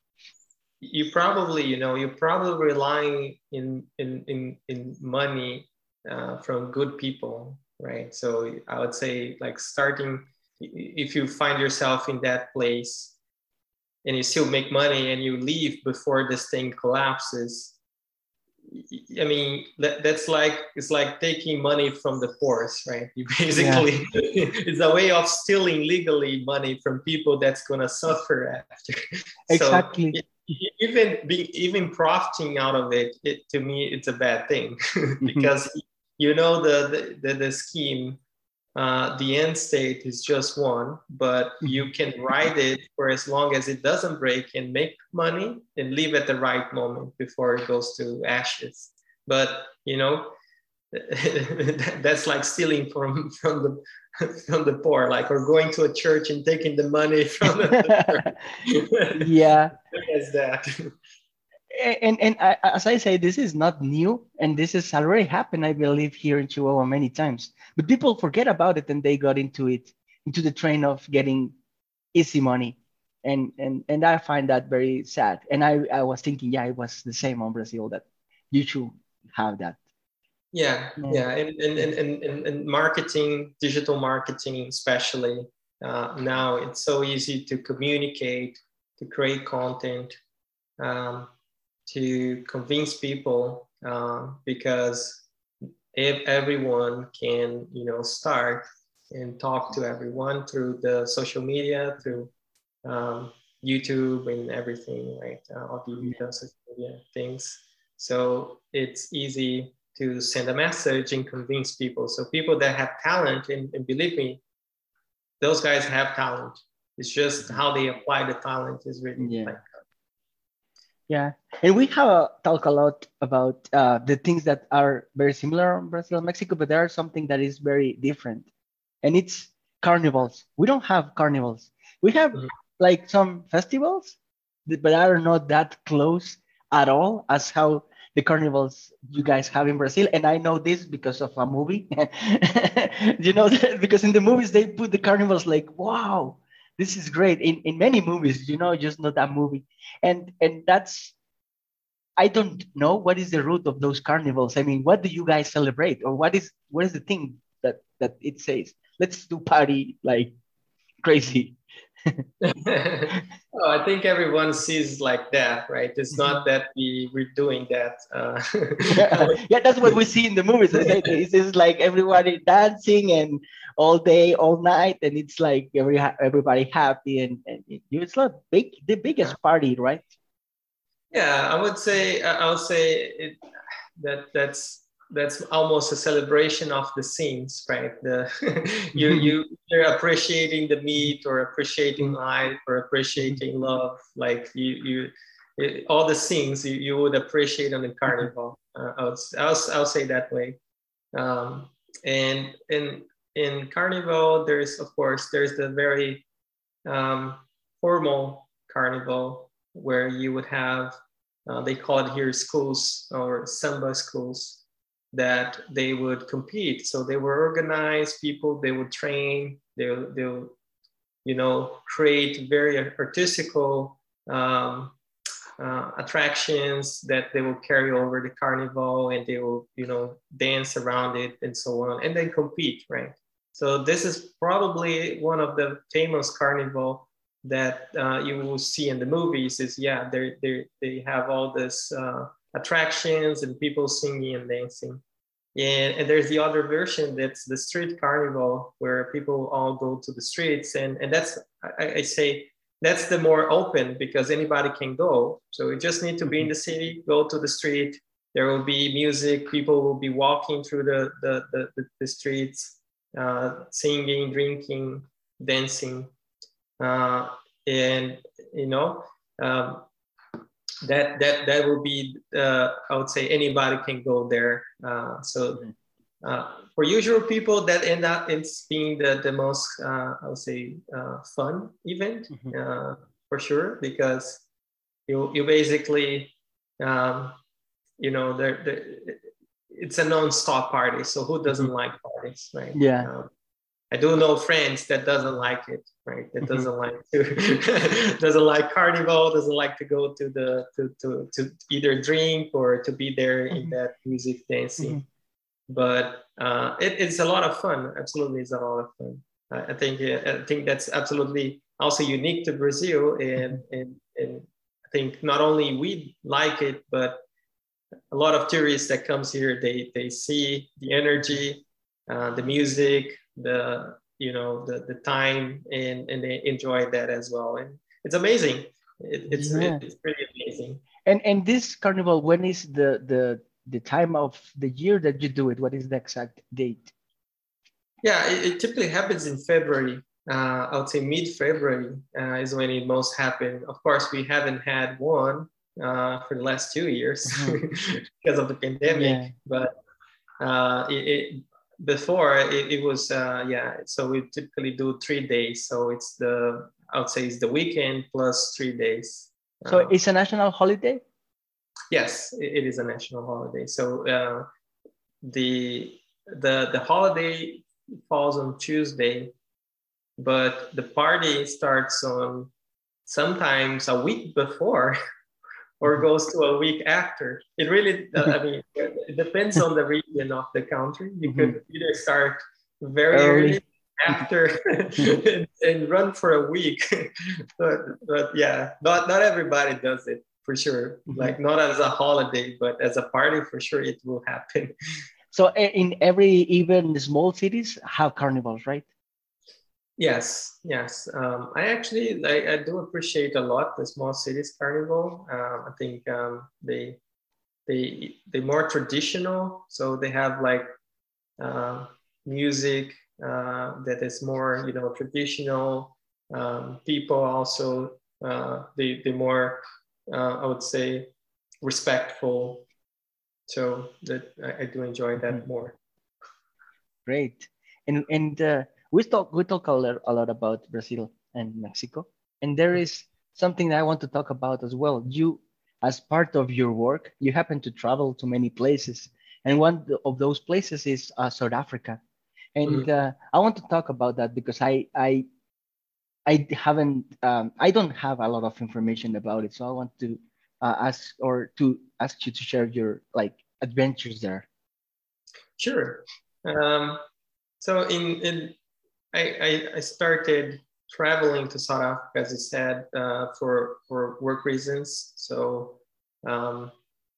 you probably you know you're probably relying in in in, in money uh, from good people, right? So I would say like starting, if you find yourself in that place and you still make money and you leave before this thing collapses, I mean, that, that's like, it's like taking money from the poor, right? You Yeah, basically, it's a way of stealing legally money from people that's going to suffer after. So exactly. even being, even profiting out of it, it, to me, it's a bad thing Mhm. because you know the the, the, the scheme, uh, the end state is just one, but you Mhm. can ride it for as long as it doesn't break and make money and leave at the right moment before it goes to ashes. But you know, that's like stealing from from the from the poor, like, or going to a church and taking the money from the church. Yeah, As that. and and I, as I say, this is not new, and this has already happened, I believe, here in Chihuahua many times. But people forget about it, and they got into it, into the train of getting easy money, and and and I find that very sad. And I I was thinking, yeah, it was the same on Brazil, that you should have that. Yeah, Yeah. yeah, and and and and, and, and marketing, digital marketing, especially uh, now, it's so easy to communicate, to create content, um, to convince people, uh, because if everyone can, you know, start and talk to everyone through the social media, through um, YouTube and everything, right? Uh, all the, Yeah. the social media things. So it's easy to send a message and convince people. So people that have talent, and, and believe me, those guys have talent. It's just how they apply the talent is really Yeah. like. Yeah, and we have uh, talked a lot about uh, the things that are very similar in Brazil and Mexico, but there are something that is very different, and it's carnivals. We don't have carnivals. We have Mhm. like some festivals, th- but are not that close at all as how the carnivals you guys have in Brazil. And I know this because of a movie. You know, because in the movies they put the carnivals like, wow, this is great. In in many movies, you know, just not that movie, and and that's, I don't know what is the root of those carnivals. I mean, what do you guys celebrate, or what is what is the thing that that it says? Let's do party like crazy. Oh, I think everyone sees like that, right? It's not Mhm. that we we're doing that. Uh, Yeah, that's what we see in the movies. I say it's just like everybody dancing and all day, all night, and it's like every everybody happy, and, and it- it's not big, the biggest party, right? yeah, I would say I would say it, that that's that's almost a celebration of the scenes, right? The you you you're appreciating the meat, or appreciating life, or appreciating love, like you you it, all the scenes you, you would appreciate on the carnival. Uh, I would I'll, I'll say that way. Um, and in in carnival, there's of course there's the very um, formal carnival where you would have, uh, they call it here schools or samba schools, that they would compete. So they were organized people, they would train, they they'll you know create very artistical um, uh, attractions that they will carry over the carnival, and they will you know dance around it and so on, and then compete, right? So this is probably one of the famous carnival that uh, you will see in the movies. Is yeah, they they they have all this uh, attractions and people singing and dancing. And, and there's the other version, that's the street carnival, where people all go to the streets, and and that's I, I say that's the more open, because anybody can go. So you just need to be in the city, go to the street. There will be music. People will be walking through the the the, the, the streets, uh, singing, drinking, dancing, uh, and you know. Um, that that that will be uh, I would say anybody can go there. Uh, so uh, for usual people, that end up it's being the the most uh, I would say uh, fun event, uh, for sure, because you you basically um, you know there it's a non-stop party. So who doesn't like parties, right? Yeah. Um, I do know friends that doesn't like it, right? That doesn't like to doesn't like carnival, doesn't like to go to the to to to either drink or to be there in that music dancing. But uh, it, it's a lot of fun. Absolutely, it's a lot of fun. I, I think I think that's absolutely also unique to Brazil, and and and I think not only we like it, but a lot of tourists that comes here, they they see the energy, uh, the music, the you know the the time, and and they enjoy that as well. And it's amazing. It, it's Yeah. it's pretty amazing. And and this carnival, when is the the the time of the year that you do it? What is the exact date? Yeah, it, it typically happens in February. Uh, I would say mid-February uh, is when it most happen. Of course, we haven't had one uh, for the last two years Mhm. because of the pandemic. Yeah. But uh, it, it, before it, it was uh, yeah. So we typically do three days. So it's the I would say it's the weekend plus three days. So Uh, it's a national holiday? yes, it, it is a national holiday. So uh, the the the holiday falls on Tuesday, but the party starts on sometimes a week before or goes to a week after. It really, uh, I mean, it depends on the region of the country. You Mhm. could either start very early Early. after and, and run for a week. but, but yeah, not, not everybody does it for sure. Mhm. Like not as a holiday, but as a party for sure it will happen. So a- in every, even small cities have carnivals, right? Yes, yes. Um, I actually I, I do appreciate a lot the small cities carnival. Um, I think um, they they they more traditional, so they have like uh, music uh, that is more you know traditional. Um, people also uh, they they more uh, I would say respectful. So that I, I do enjoy Mhm. that more. Great. And and uh, we talk we talk a lot, a lot about Brazil and Mexico, and there is something that I want to talk about as well. You, as part of your work, you happen to travel to many places, and one of those places is uh, South Africa. And Mhm. uh, I want to talk about that because I I I haven't um, I don't have a lot of information about it, so I want to uh, ask or to ask you to share your like adventures there. Sure. Um, so in in I, I, I started traveling to South Africa, as I said, uh, for for work reasons. So um,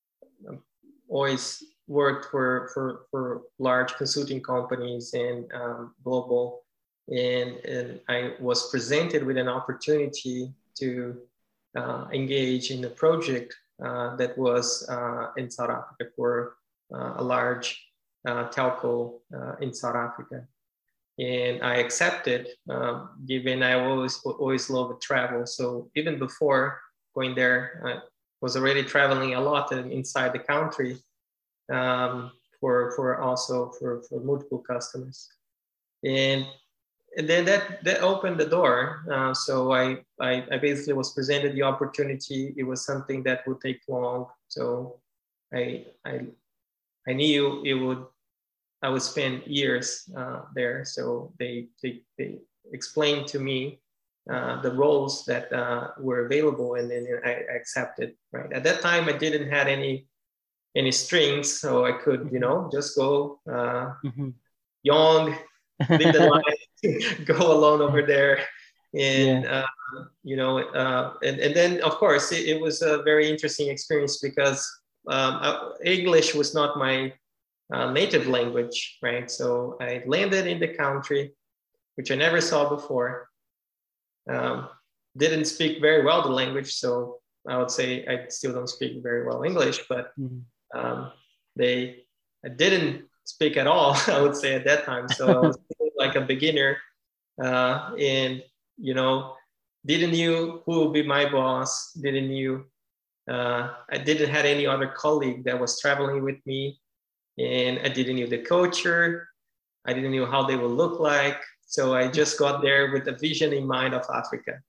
always worked for, for for large consulting companies and um, global, and and I was presented with an opportunity to uh, engage in a project uh, that was uh, in South Africa for uh, a large uh, telco uh, in South Africa, and I accepted, um, given I always always loved travel. So even before going there, I was already traveling a lot inside the country um, for for also for, for multiple customers, and, and then that that opened the door. Uh, so I, I I basically was presented the opportunity. It was something that would take long, so I I I knew it would I would spend years uh, there. So they, they, they explained to me uh, the roles that uh, were available, and then I accepted. Right at that time, I didn't had any any strings, so I could you Mhm. know just go uh, Mhm. young, leave the line, go alone over there, Yeah. and uh, you know, uh, and and then of course it, it was a very interesting experience because um, uh, English was not my uh, native language, right? So I landed in the country, which I never saw before. Um, didn't speak very well the language, so I would say I still don't speak very well English, but Mhm. um, they I didn't speak at all, I would say at that time. So I was like a beginner, uh, and you know, didn't knew who would be my boss, didn't knew. Uh, I didn't have any other colleague that was traveling with me, and I didn't know the culture. I didn't know how they would look like. So I just got there with a vision in mind of Africa.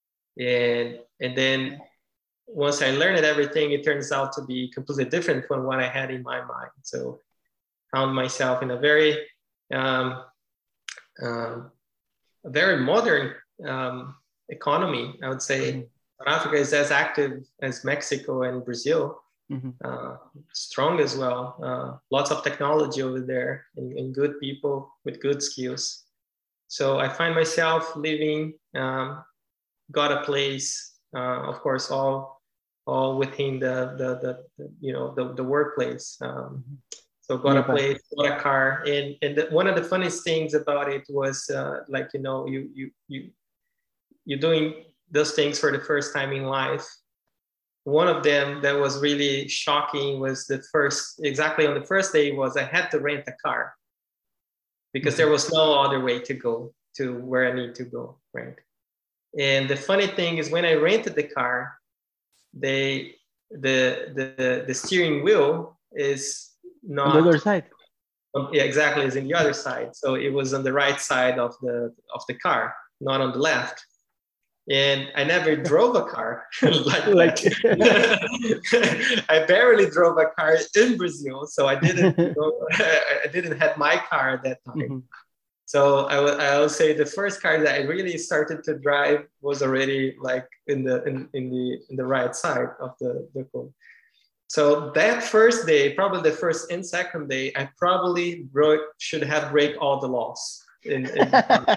And and then once I learned everything, it turns out to be completely different from what I had in my mind. So found myself in a very um, um, a very modern um, economy. I would say Mhm. South Africa is as active as Mexico and Brazil, Mhm. uh, strong as well. Uh, lots of technology over there and, and good people with good skills. So I find myself living, um, got a place, uh, of course, all all within the the, the, the you know the, the workplace. Um, so got a Nearby. place, got a car, and and the, one of the funniest things about it was uh, like you know you you you you're doing those things for the first time in life. One of them that was really shocking was the first, exactly on the first day, was I had to rent a car because Mhm. there was no other way to go to where I need to go, right? And the funny thing is when I rented the car, they the the the steering wheel is On the not other side. yeah, exactly, is in the other side. So it was on the right side of the of the car, not on the left. And I never drove a car like Like. that. I barely drove a car in Brazil, so I didn't, you know, I didn't have my car at that time. Mhm. So I would I would say the first car that I really started to drive was already like in the in, in the in the right side of the vehicle. So that first day, probably the first and second day, I probably broke, should have break all the laws in, in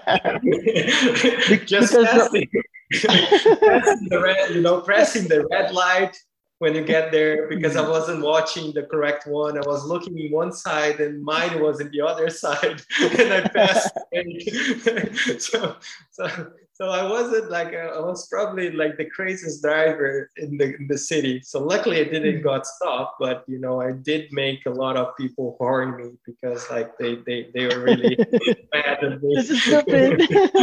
Be- just because passing, pressing the red, you know, pressing the red light when you get there, because I wasn't watching the correct one. I was looking in one side and mine was in the other side, and I passed. so, so, so I wasn't like uh, I was probably like the craziest driver in the in the city. So luckily I didn't got stopped, but you know I did make a lot of people horn me because like they they, they were really mad at me. this is stupid.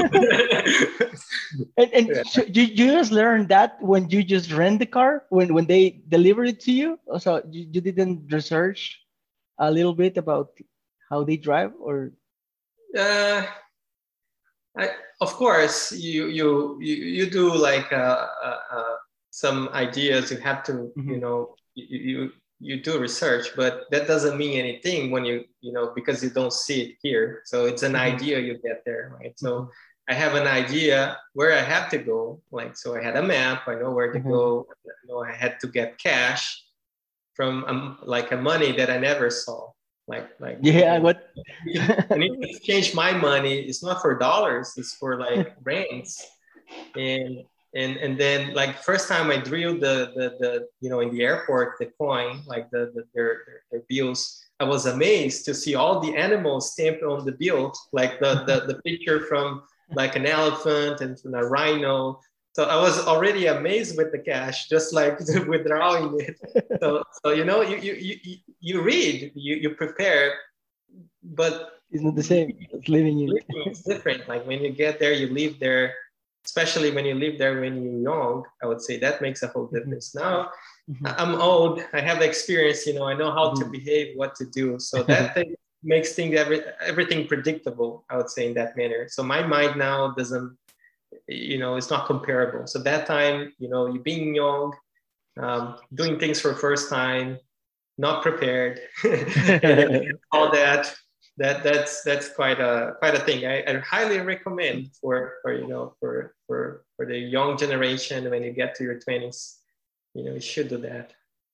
and and Yeah. so you, you just learned that when you just rent the car, when when they deliver it to you. So you, you didn't research a little bit about how they drive, or Uh, I, of course, you you you, you do like uh, uh, uh, some ideas. You have to, you Mhm. know, you, you you do research, but that doesn't mean anything when you you know because you don't see it here. So it's an Mhm. idea you get there, right? So Mhm. I have an idea where I have to go. Like so, I had a map. I know where to Mhm. go. I know I had to get cash from um, like a money that I never saw. Like like Yeah, and what? I need to exchange my money. It's not for dollars. It's for like rands. And and and then like first time I drilled the the, the you know in the airport the coin like the, the their, their their bills. I was amazed to see all the animals stamped on the bill, like the the, the picture from like an elephant and from a rhino. So I was already amazed with the cash, just like withdrawing it. So so you know you you you, you read, you you prepare, but It's not the same as living it. living is different. Like when you get there, you live there, especially when you live there when you're young. I would say that makes a whole Mhm. difference. Now Mhm. I'm old. I have experience. You know, I know how to Mhm. behave, what to do. So that thing makes things every, everything predictable. I would say in that manner. So my mind now doesn't, you know, it's not comparable. So that time, you know, you being young, um, doing things for first time, not prepared, and then all that. That that's that's quite a quite a thing. I, I highly recommend for for you know for for for the young generation when you get to your twenties, you know, you should do that.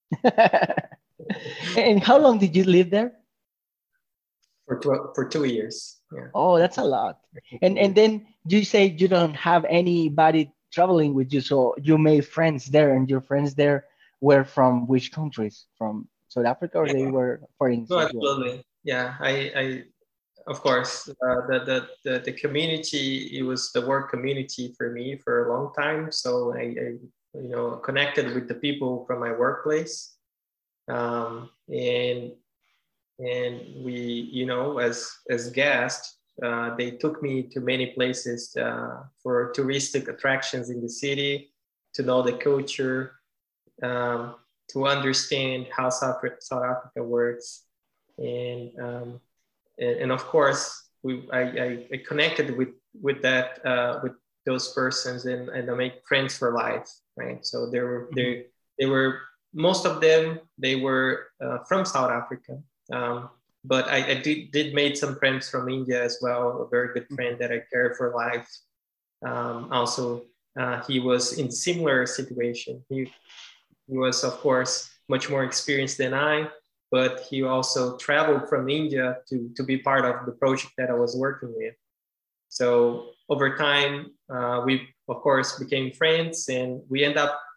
And how long did you live there? For two for two years. Yeah. Oh, that's a lot. And and then you say you don't have anybody traveling with you, so you made friends there, and your friends there were from which countries? From South Africa, or they were foreigners No, as well? absolutely. Yeah, I, I of course, uh, the, the, the, the community, it was the work community for me for a long time. So I, I you know, connected with the people from my workplace. Um, and, and we, you know, as, as guests, uh, they took me to many places uh, for touristic attractions in the city, to know the culture, um, to understand how South, South Africa works. And um, and, and of course we I, I, I connected with with that uh, with those persons, and, and I make friends for life, right? So they were Mhm. they they were most of them they were uh, from South Africa, um, but I, I did did made some friends from India as well. A very good friend Mhm. that I carry for life. Um, also, uh, he was in similar situation. He he was, of course, much more experienced than I, but he also traveled from India to, to be part of the project that I was working with. So over time, uh, we, of course, became friends, and we end up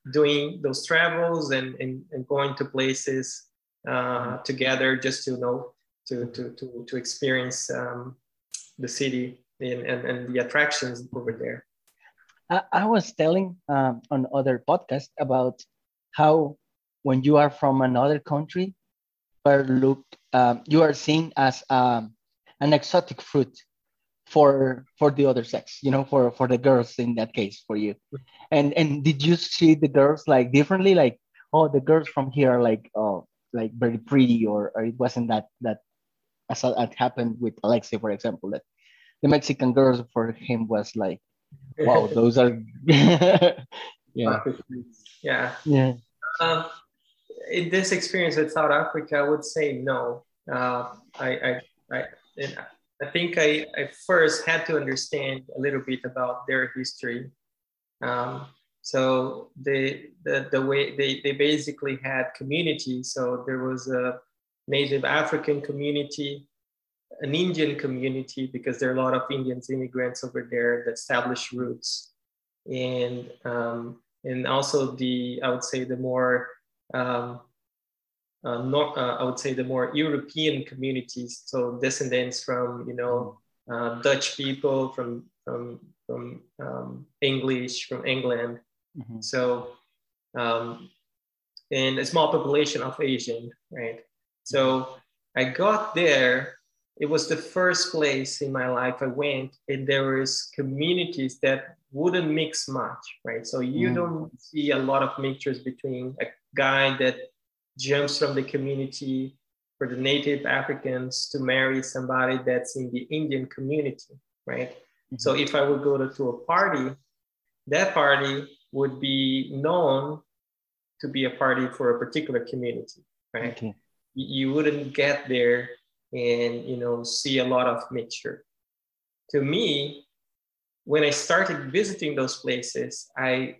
doing those travels and, and, and going to places uh, together just to know, to, to, to, to experience um, the city and, and, and the attractions over there. I, I was telling um, on other podcast about how when you are from another country, you are looked, um, you are seen as um, an exotic fruit for for the other sex, you know, for for the girls in that case for you. And and did you see the girls like differently, like, oh, the girls from here are like, oh, like very pretty, or, or it wasn't that that as it happened with Alexei, for example, that the Mexican girls for him was like, wow, those are yeah, Yeah. yeah. Um, in this experience with South Africa, I would say no. Uh, I, I, I, I think I, I first had to understand a little bit about their history. Um, so they, the, the way they, they basically had communities. So there was a Native African community, an Indian community, because there are a lot of Indians immigrants over there that established roots. And, um, and also the, I would say the more, um, uh, not, uh, I would say the more European communities. So descendants from, you know, uh, Dutch people, from, from, from um, English, from England. Mm-hmm. So, um, and a small population of Asian, right? So I got there. It was the first place in my life I went, and there was communities that wouldn't mix much, right? So you mm. don't see a lot of mixtures between a guy that jumps from the community for the Native Africans to marry somebody that's in the Indian community, right? Mm-hmm. So if I would go to, to a party, that party would be known to be a party for a particular community, right? Okay. You wouldn't get there and, you know, see a lot of mixture. To me, when I started visiting those places, I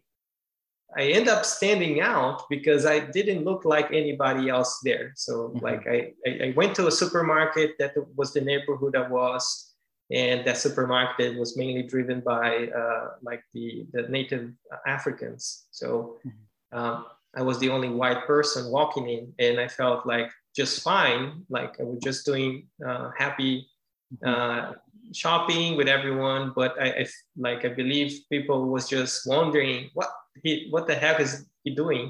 I end up standing out because I didn't look like anybody else there. So mm-hmm. like I, I went to a supermarket that was the neighborhood I was, and that supermarket was mainly driven by uh, like the, the Native Africans. So mm-hmm. um, I was the only white person walking in, and I felt like just fine. Like I was just doing uh, happy uh, shopping with everyone, but I, I like I believe people was just wondering what he what the heck is he doing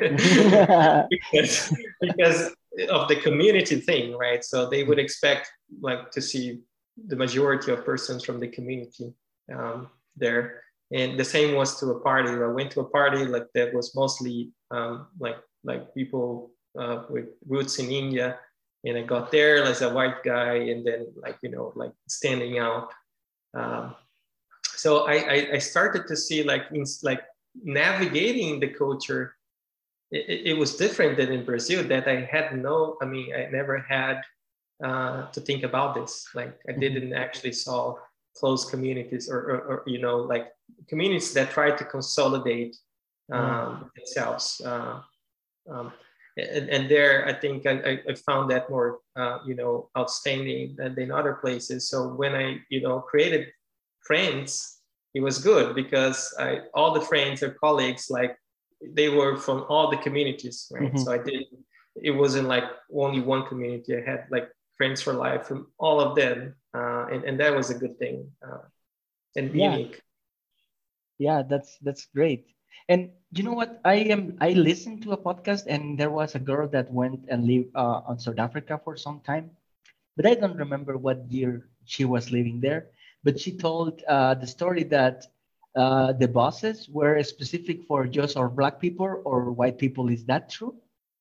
because, because of the community thing, right? So they would expect like to see the majority of persons from the community um, there. And the same was to a party. I went to a party like that was mostly um, like like people uh, with roots in India, and I got there as a white guy, and then like you know like standing out. Um, so I, I I started to see like in, like navigating the culture. It, it was different than in Brazil. That I had no. I mean, I never had uh, to think about this. Like I didn't actually saw close communities or, or, or you know like communities that try to consolidate um, mm. themselves. Uh, um, and, and there, I think I, I found that more, uh, you know, outstanding than in other places. So when I, you know, created friends, it was good because I, all the friends or colleagues, like they were from all the communities, right? Mm-hmm. So I did, it wasn't like only one community. I had like friends for life from all of them. Uh, and, and that was a good thing uh, and yeah. unique. Yeah, that's that's great. And you know what? I am I listened to a podcast, and there was a girl that went and lived uh, on South Africa for some time, but I don't remember what year she was living there. But she told uh, the story that uh, the buses were specific for just or black people or white people. Is that true?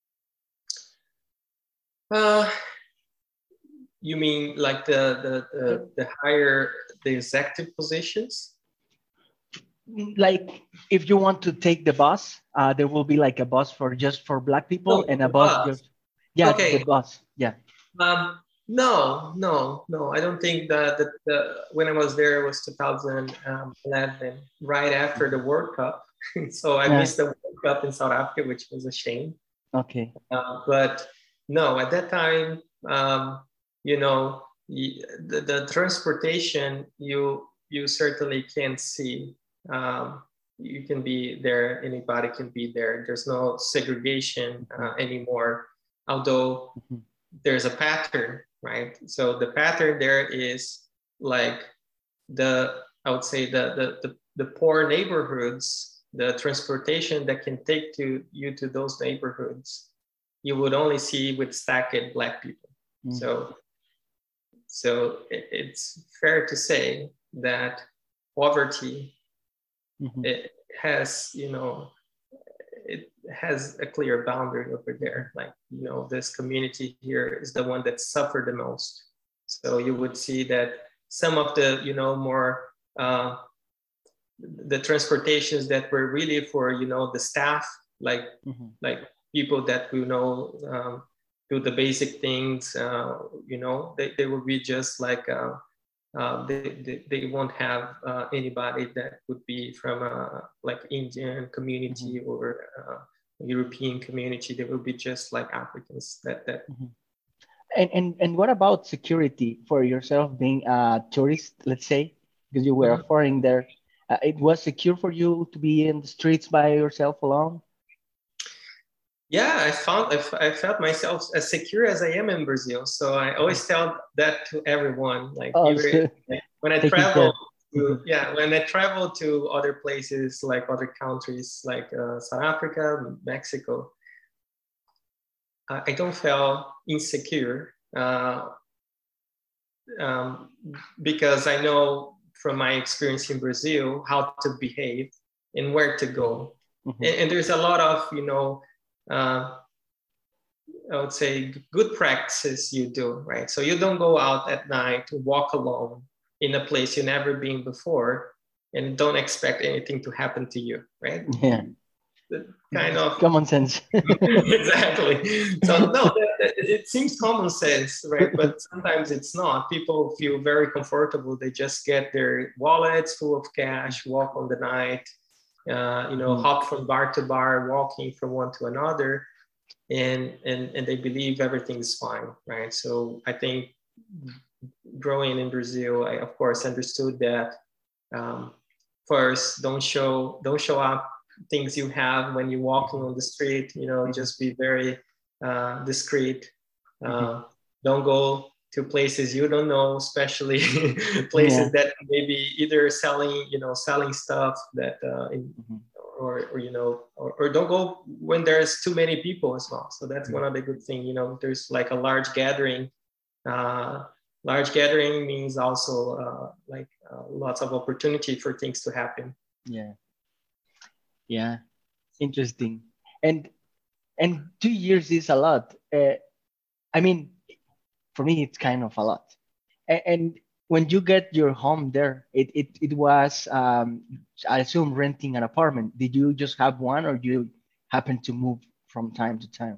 Uh, you mean like the the the, the higher the executive positions? Like if you want to take the bus, uh, there will be like a bus for just for black people oh, and a bus, bus just yeah, okay. the bus. Yeah. Um, no, no, no. I don't think that the, the when I was there it was two thousand eleven, right after the World Cup. So I yeah. missed the World Cup in South Africa, which was a shame. Okay. Uh, but no, at that time, um, you know, the, the transportation you you certainly can see. Um, you can be there, anybody can be there. There's no segregation uh, anymore, although Mhm. there's a pattern, right? So the pattern there is like the, I would say the, the, the, the poor neighborhoods, the transportation that can take to you to those neighborhoods, you would only see with stacked Black people. Mm. So, so it, it's fair to say that poverty, Mhm. it has, you know, it has a clear boundary over there. Like, you know, this community here is the one that suffered the most. So you would see that some of the, you know, more, uh, the transportations that were really for, you know, the staff, like, Mhm. like people that we know um, do the basic things, uh, you know, they, they will be just like, uh, uh, they, they, they won't have uh, anybody that would be from a like Indian community Mhm. or uh, European community. They will be just like Africans. That that. Mhm. And, and and what about security for yourself being a tourist, let's say, because you were a Mhm. foreign there? Uh, it was secure for you to be in the streets by yourself alone? Yeah, I found I, f- I felt myself as secure as I am in Brazil. So I Mhm. always tell that to everyone. Like Oh, even so like, when I taking travel care. to Mhm. yeah, when I travel to other places like other countries like uh, South Africa, Mexico, I, I don't feel insecure uh, um, because I know from my experience in Brazil how to behave and where to go. Mhm. And, and there's a lot of you know. Uh, I would say good practices you do, right? So you don't go out at night to walk alone in a place you've never been before and don't expect anything to happen to you, right? Yeah, The kind of common sense. exactly. So no, that, that, it seems common sense, right? But sometimes it's not. People feel very comfortable. They just get their wallets full of cash, walk on the night, uh, you know, Mhm. hop from bar to bar, walking from one to another and and and they believe everything is fine, right? So I think growing in Brazil, I of course understood that um, first, don't show don't show up things you have when you're walking Mhm. on the street. You know, Mhm. just be very uh, discreet. Mhm. Uh, don't go to places you don't know, especially Yeah. places that maybe either selling, you know, selling stuff that uh, in, Mhm. or, or you know, or, or don't go when there's too many people as well. So that's Mhm. one of the good thing. You know, there's like a large gathering. Uh, large gathering means also uh, like uh, lots of opportunity for things to happen. Yeah. Yeah. Interesting. And and two years is a lot. Uh, I mean, for me, it's kind of a lot. And, and when you get your home there, it it, it was um, I assume renting an apartment. Did you just have one, or you happen to move from time to time?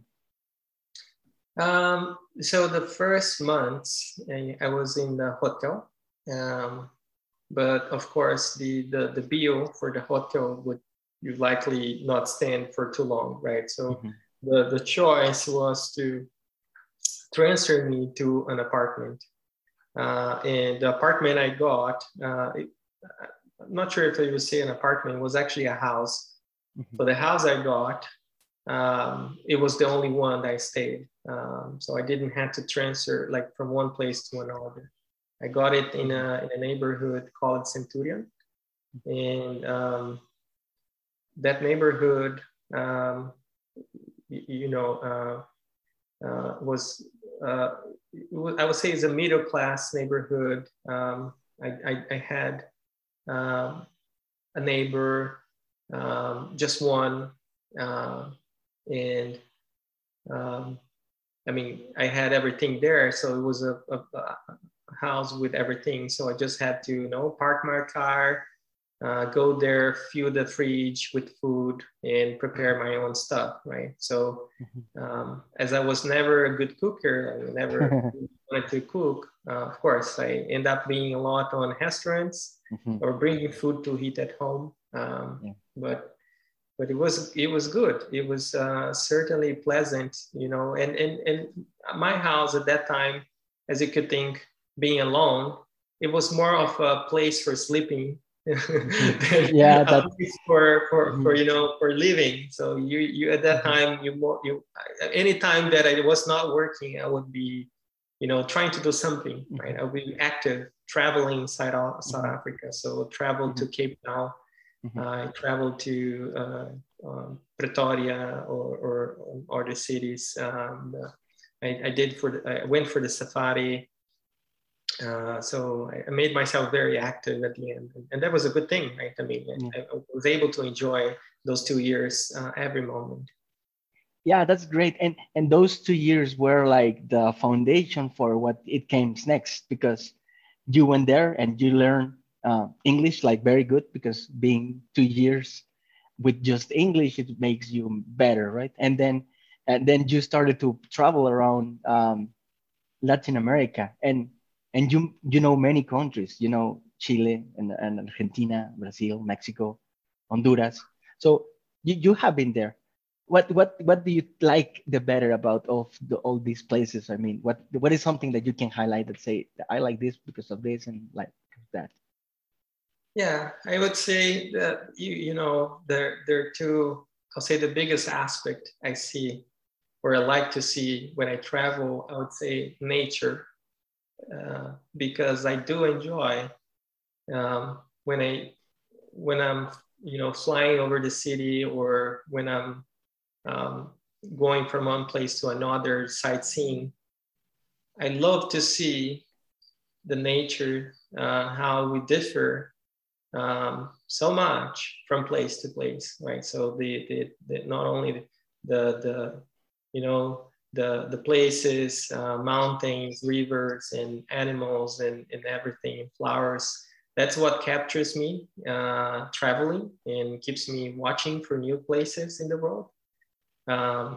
Um, so the first months I, I was in the hotel, um, but of course the, the the bill for the hotel would you likely not stand for too long, right? So Mhm. the the choice was to transfer me to an apartment, uh, and the apartment I got, uh, it, I'm not sure if I would say an apartment, it was actually a house. Mhm. So the house I got, um, it was the only one that I stayed. Um, so I didn't have to transfer like from one place to another. I got it in Mhm. a, in a neighborhood called Centurion. And um, that neighborhood, um, you, you know, uh, uh, was, uh, I would say it's a middle class neighborhood. Um, I, I, I had um, a neighbor, um, just one. Uh, and um, I mean, I had everything there, so it was a, a, a house with everything. So I just had to, you know, park my car, uh, go there, fill the fridge with food, and prepare my own stuff, right? So, Mhm. um, as I was never a good cooker, I never wanted to cook. Uh, of course, I end up being a lot on restaurants Mhm. or bringing food to eat at home. Um, Yeah. but but it was it was good. It was uh, certainly pleasant, you know. And and and my house at that time, as you could think, being alone, it was more of a place for sleeping Mhm. than Yeah, a that. place for, for, for, Mhm, you know, for living. So you, you at that mhm, time, you more, you, any time that I was not working, I would be, you know, trying to do something, right? mhm, I would be active, traveling inside South mhm, Africa. So travel to mhm, Cape Town, mhm, I traveled to uh, um, Pretoria or, or, or the cities. Um, I, I did for the, I went for the safari. Uh, so I, I made myself very active at the end, and, and that was a good thing, right? I mean, yeah. I, I was able to enjoy those two years uh, every moment. Yeah, that's great. And and those two years were like the foundation for what it came next, because you went there and you learned uh, English like very good, because being two years with just English, it makes you better, right? And then and then you started to travel around um, Latin America, and and you you know many countries, you know Chile and, and Argentina, Brazil, Mexico, Honduras. So you, you have been there. What what what do you like the better about of the, all these places? I mean, what what is something that you can highlight that say I like this because of this and like that? Yeah, I would say that you you know there there are two. I'll say the biggest aspect I see or I like to see when I travel. I would say nature, uh, because I do enjoy um, when I when I'm you know flying over the city or when I'm um, going from one place to another sightseeing. I love to see the nature, uh, how we differ um, so much from place to place, right? So the, the, the not only the the you know the the places, uh, mountains, rivers, and animals, and, and everything, and flowers. That's what captures me uh, traveling and keeps me watching for new places in the world. Um,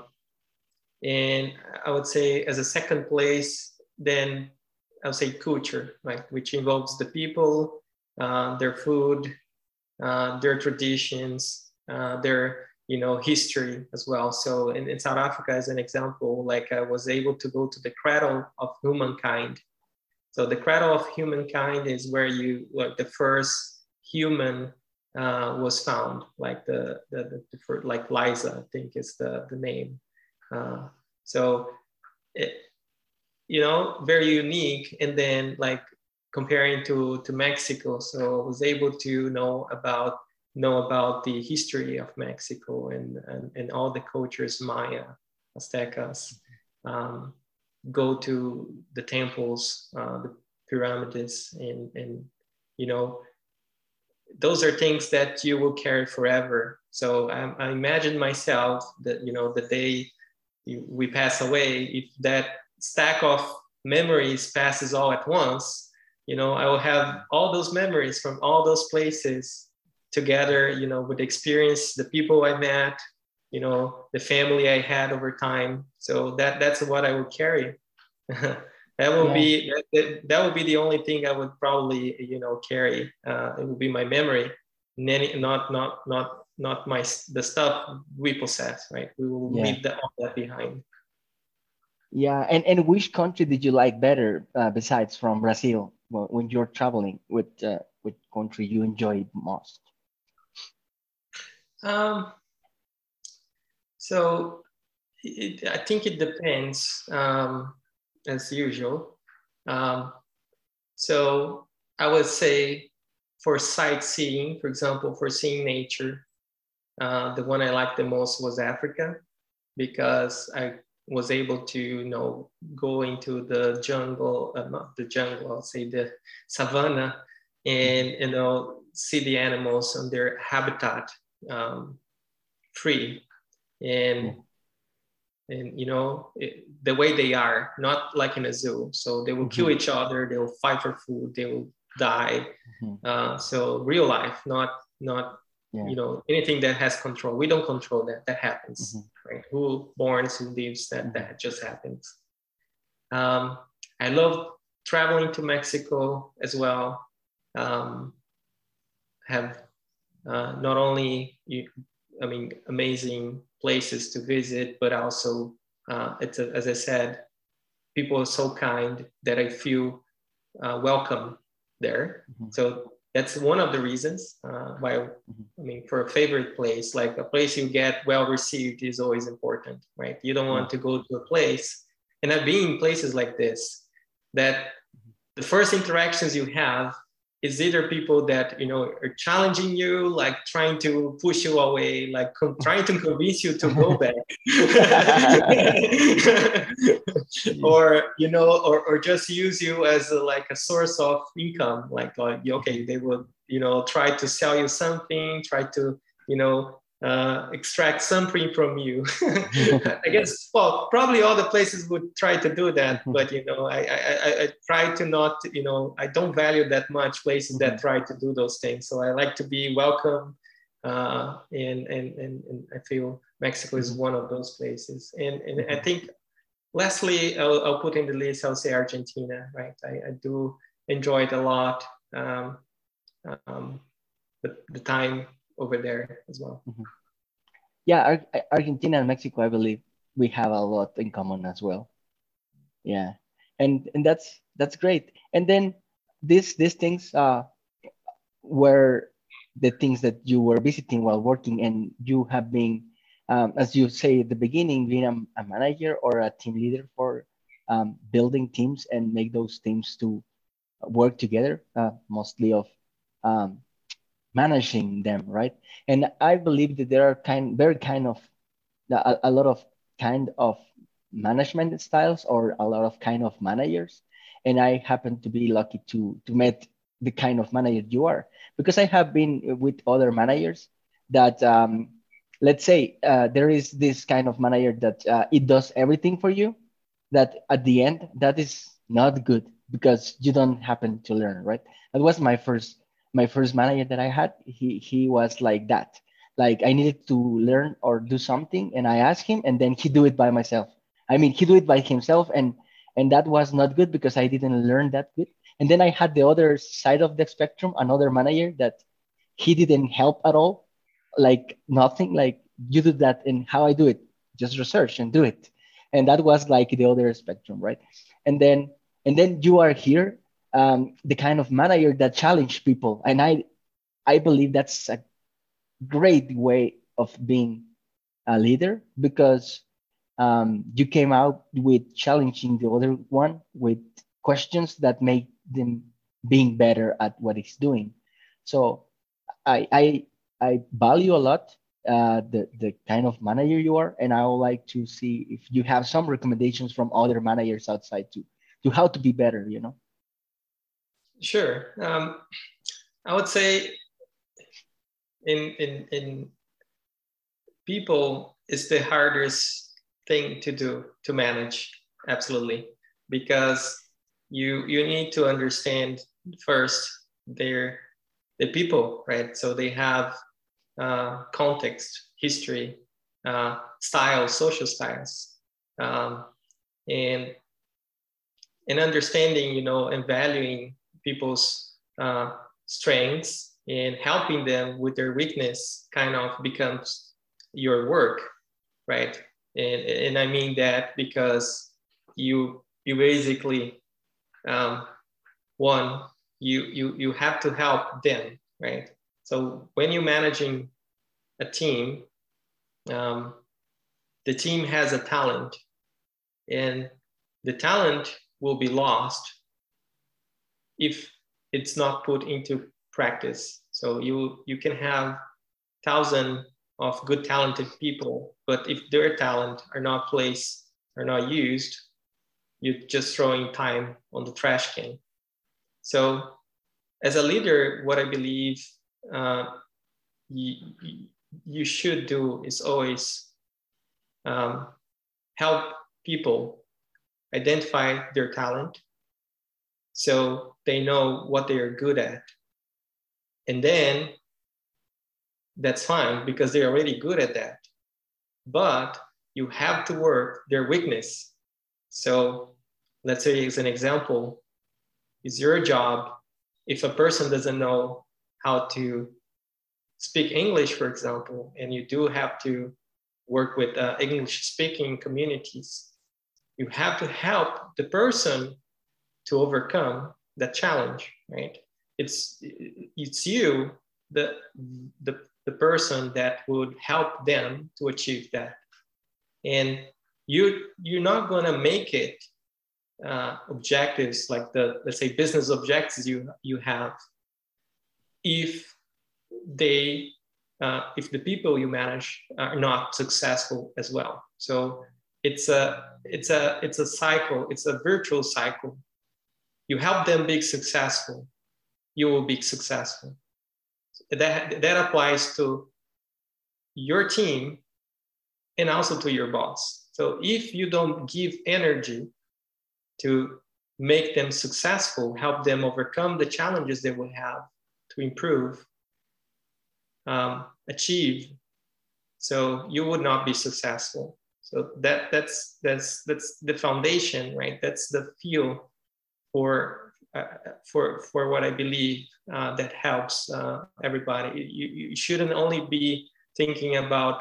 and I would say as a second place, then I would say culture, right, which involves the people, uh, their food, uh, their traditions, uh, their you know history as well. So in, in South Africa, as an example, like I was able to go to the cradle of humankind. So the cradle of humankind is where you like the first human uh, was found, like the the, the, the first, like Liza, I think is the the name. Uh, so it, you know, very unique. And then like comparing to to Mexico, so I was able to know about know about the history of Mexico and and, and all the cultures, Maya, Aztecas. Um, go to the temples, uh, the pyramids, and and you know those are things that you will carry forever. So I, I imagine myself that you know the day we pass away, if that stack of memories passes all at once, you know, I will have all those memories from all those places together, you know, with the experience, the people I met, you know, the family I had over time. So that that's what I would carry. that will Yeah. be that, that would be the only thing I would probably you know carry. Uh, it would be my memory, not not not not my the stuff we possess. Right, we will Yeah. leave that all that behind. Yeah. And and which country did you like better uh, besides from Brazil wh- when you're traveling? With uh, which country you enjoy most? Um, so it, I think it depends, um, as usual. Um, so I would say for sightseeing, for example, for seeing nature, uh, the one I liked the most was Africa because I was able to, you know, go into the jungle, uh, not the jungle, I'll say the savannah, and Mhm. you know, see the animals on their habitat um, free, Yeah. and and you know it, the way they are, not like in a zoo. So they will kill Mhm. each other, they will fight for food, they will die. Mhm. Uh, so real life, not not Yeah. you know anything that has control. We don't control that. That happens, Mhm. right? Who borns, who lives, that Mhm. that just happens. Um, I love traveling to Mexico as well. Um, have uh, not only you, I mean, amazing places to visit, but also uh, it's a, as I said, people are so kind that I feel uh, welcome there. Mhm. So that's one of the reasons uh, why, I mean, for a favorite place, like a place you get well received is always important, right? You don't want to go to a place, and I've been in places like this, that the first interactions you have is either people that, you know, are challenging you, like trying to push you away, like com- trying to convince you to go back, or, you know, or, or just use you as a, like a source of income. Like, uh, okay, they will, you know, try to sell you something, try to, you know, uh, extract something from you. I guess, well, probably all the places would try to do that, but, you know, I, I, I, I try to not, you know, I don't value that much places that try to do those things. So I like to be welcome, uh, and, and, and, and I feel Mexico is one of those places. And, and I think, lastly, I'll, I'll put in the list, I'll say Argentina, right? I, I do enjoy it a lot, um, um, the, the time over there as well. Mm-hmm. Yeah, Ar- Argentina and Mexico, I believe we have a lot in common as well. Yeah, and and that's that's great. And then these these things uh, were the things that you were visiting while working, and you have been, um, as you say at the beginning, being a, a manager or a team leader for um, building teams and make those teams to work together, uh, mostly of um, managing them, right? And I believe that there are kind, very kind of a, a lot of kind of management styles or a lot of kind of managers. And I happen to be lucky to to meet the kind of manager you are, because I have been with other managers that um, let's say uh, there is this kind of manager that uh, it does everything for you, that at the end that is not good because you don't happen to learn, right? That was my first my first manager that I had. He he was like that. Like I needed to learn or do something, and I asked him, and then he do it by myself. I mean, he do it by himself, and and that was not good because I didn't learn that good. And then I had the other side of the spectrum, another manager that he didn't help at all, like nothing. Like you do that, and how I do it, just research and do it. And that was like the other spectrum, right? And then and then you are here, um, the kind of manager that challenge people, and I I believe that's a great way of being a leader, because um, you came out with challenging the other one with questions that make them being better at what he's doing. So I I I value a lot uh, the the kind of manager you are, and I would like to see if you have some recommendations from other managers outside to to how to be better. You know. Sure. Um, I would say in in in people is the hardest thing to do, to manage, absolutely, because you you need to understand first their the people, right? So they have uh, context, history, uh, styles, social styles, um, and and understanding, you know, and valuing people's uh, strengths and helping them with their weakness kind of becomes your work, right? And, and I mean that because you you basically um, one you you you have to help them, right? So when you're managing a team, um, the team has a talent, and the talent will be lost if it's not put into practice. So you you can have thousand of good talented people, but if their talent are not placed, are not used, you're just throwing time on the trash can. So as a leader, what I believe uh, you, you should do is always um, help people identify their talent so they know what they are good at. And then that's fine because they're already good at that. But you have to work their weakness. So let's say as an example, it's your job if a person doesn't know how to speak English, for example, and you do have to work with uh, English speaking communities, you have to help the person to overcome that challenge, right? it's it's you, the the the person that would help them to achieve that. And you you're not going to make it uh, objectives like the, let's say, business objectives you you have if they uh, if the people you manage are not successful as well. So it's a it's a it's a cycle. It's a virtual cycle. You help them be successful, you will be successful. That that applies to your team and also to your boss. So if you don't give energy to make them successful, help them overcome the challenges they will have to improve, um, achieve, so you would not be successful. So that that's that's that's the foundation, right? That's the fuel for uh, for for what I believe uh, that helps uh, everybody. You, you shouldn't only be thinking about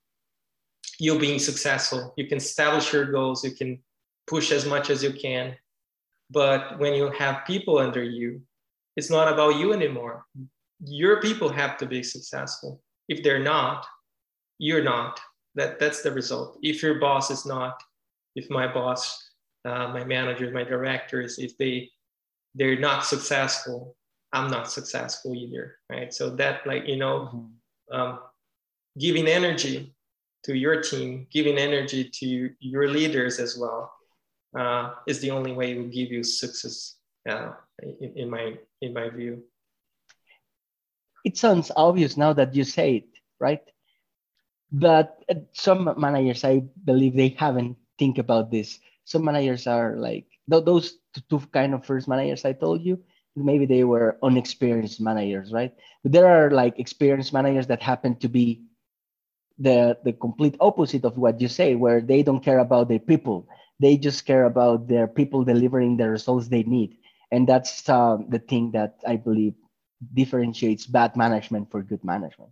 you being successful. You can establish your goals, you can push as much as you can, but when you have people under you, it's not about you anymore. Your people have to be successful. If they're not, you're not. That, that's the result. If your boss is not, if my boss, uh, my manager, my directors, if they, they're not successful, I'm not successful either, right? So that, like, you know, mm-hmm. um, giving energy to your team, giving energy to your leaders as well, uh, is the only way it will give you success, uh, in, in my in my view. It sounds obvious now that you say it, right? But some managers, I believe, they haven't think about this. Some managers are like those two kind of first managers I told you. Maybe they were unexperienced managers, right? But there are like experienced managers that happen to be the the complete opposite of what you say, where they don't care about their people. They just care about their people delivering the results they need. And that's uh, the thing that I believe differentiates bad management for good management.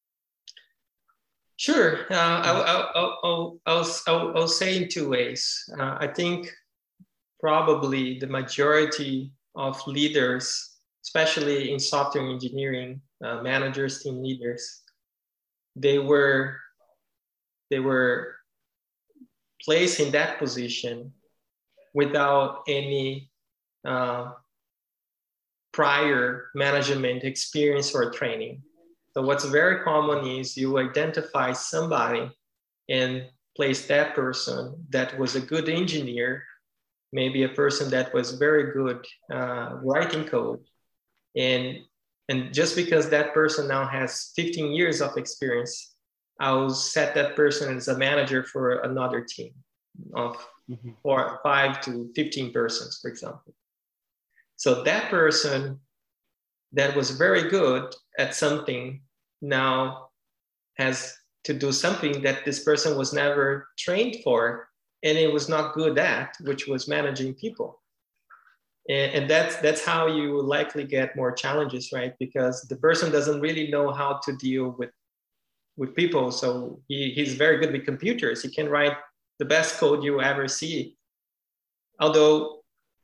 Sure. Uh, I'll, I'll, I'll, I'll, I'll, I'll say in two ways. Uh, I think probably the majority of leaders, especially in software engineering, uh, managers, team leaders, they were, they were placed in that position without any uh, prior management experience or training. So what's very common is you identify somebody and place that person that was a good engineer, maybe a person that was very good uh, writing code. And, and just because that person now has fifteen years of experience, I'll set that person as a manager for another team of mm-hmm. or five to fifteen persons, for example. So that person that was very good at something now has to do something that this person was never trained for, and it was not good at, which was managing people. And, and that's that's how you will likely get more challenges, right? Because the person doesn't really know how to deal with, with people. So he, he's very good with computers. He can write the best code you ever see. Although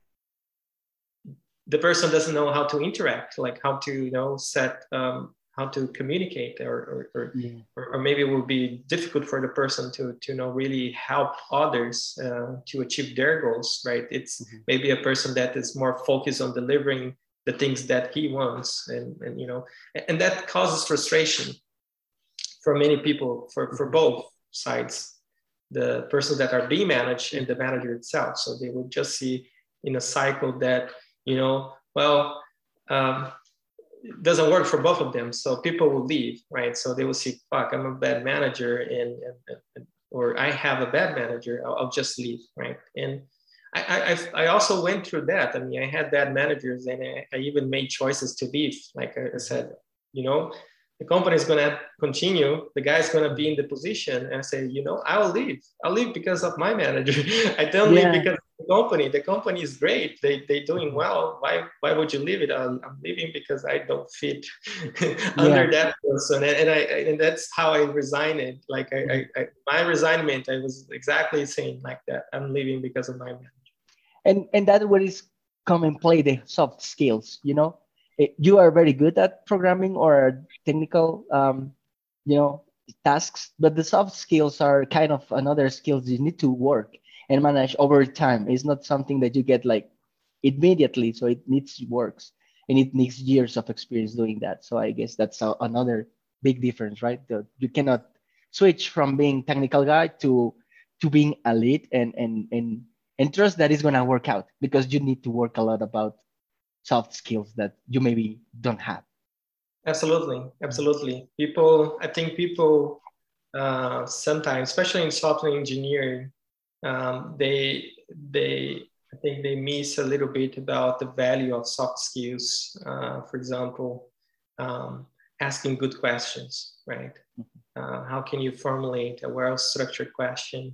the person doesn't know how to interact, like how to, you know, set, um, how to communicate, or or, or, yeah. or or maybe it will be difficult for the person to to you know really help others uh, to achieve their goals, right? It's mm-hmm. maybe a person that is more focused on delivering the things that he wants, and and you know, and that causes frustration for many people, for for both sides, the persons that are being managed and the manager itself. So they will just see in a cycle that, you know, well. Um, It doesn't work for both of them, so people will leave, right? So they will see, fuck, I'm a bad manager, and, and, and or I have a bad manager, I'll, I'll just leave, right? And I, I, I also went through that. I mean, I had bad managers, and I, I even made choices to leave. Like I said, you know, the company is going to continue, the guy's going to be in the position, and I say, you know, I'll leave. I'll leave because of my manager. I don't yeah. leave because of the company. The company is great. They, they're doing well. Why, why would you leave it? I'm, I'm leaving because I don't fit under yeah. that person. And, and, I, and that's how I resigned. Like I, I, I, my resignment, I was exactly saying like that. I'm leaving because of my manager. And, and that's where is come and play the soft skills, you know? eh, you are very good at programming or technical, um, you know, tasks, but the soft skills are kind of another skills you need to work and manage over time. It's not something that you get like immediately, so it needs works and it needs years of experience doing that. So I guess that's a, another big difference, right? The, you cannot switch from being technical guy to to being a lead and and and and trust that it's gonna work out because you need to work a lot about soft skills that you maybe don't have. Absolutely, absolutely. People, I think people uh, sometimes, especially in software engineering, um, they they I think they miss a little bit about the value of soft skills. Uh, for example, um, asking good questions, right? Uh, how can you formulate a well-structured question?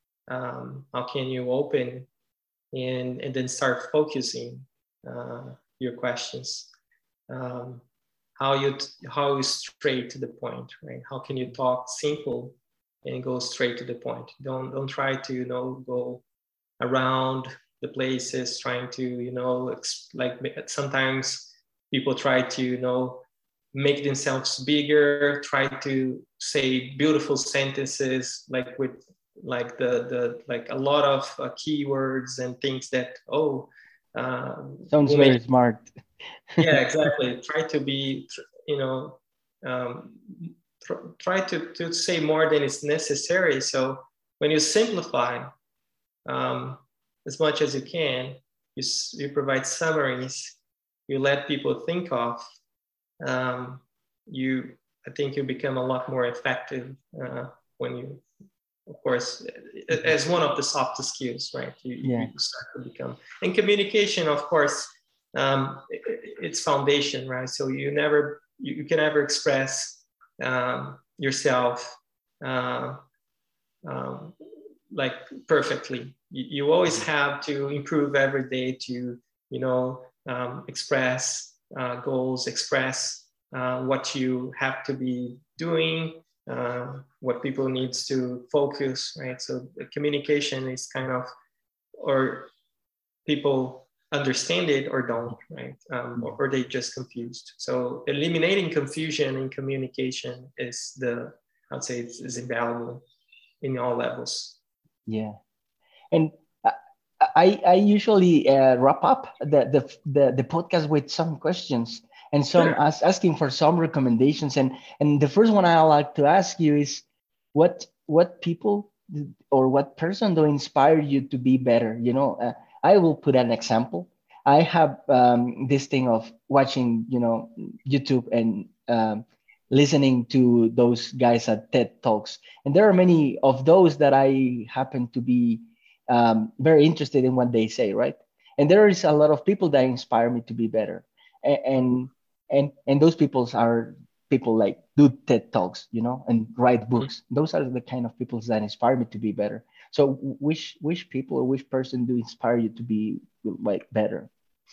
Um, how can you open and, and then start focusing uh, your questions? Um, how you how you straight to the point, right? How can you talk simple and go straight to the point? Don't don't try to you know go around the places trying to you know like sometimes people try to you know make themselves bigger, try to say beautiful sentences like with like the the like a lot of uh, keywords and things that oh uh, Sounds women very smart. yeah exactly try to be you know um, tr- try to, to say more than is necessary. So when you simplify um, as much as you can, you, you provide summaries, you let people think of, um, you I think you become a lot more effective uh, when you of course as one of the soft skills, right? You, Yeah. you start to become and communication of course um, it, it's foundation, right? So you never you, you can never express um, yourself uh, um, like perfectly. You, you always have to improve every day to you know um, express uh, goals, express uh, what you have to be doing, uh, what people needs to focus, right? So the communication is kind of, or people understand it or don't, right? Um, or, or they just confused. So eliminating confusion in communication is the, I'd say it's, is invaluable in all levels. Yeah. And I, I I usually uh, wrap up the, the the the podcast with some questions and some Sure. as, asking for some recommendations. And and the first one I like to ask you is what what people or what person do inspire you to be better? You know, uh, I will put an example. I have um, this thing of watching, you know, YouTube and um, listening to those guys at TED Talks, and there are many of those that I happen to be um, very interested in what they say, right? And there is a lot of people that inspire me to be better, A- and and and those people are people like do TED talks, you know, and write books. Those are the kind of people that inspire me to be better. So, which which people or which person do inspire you to be like better?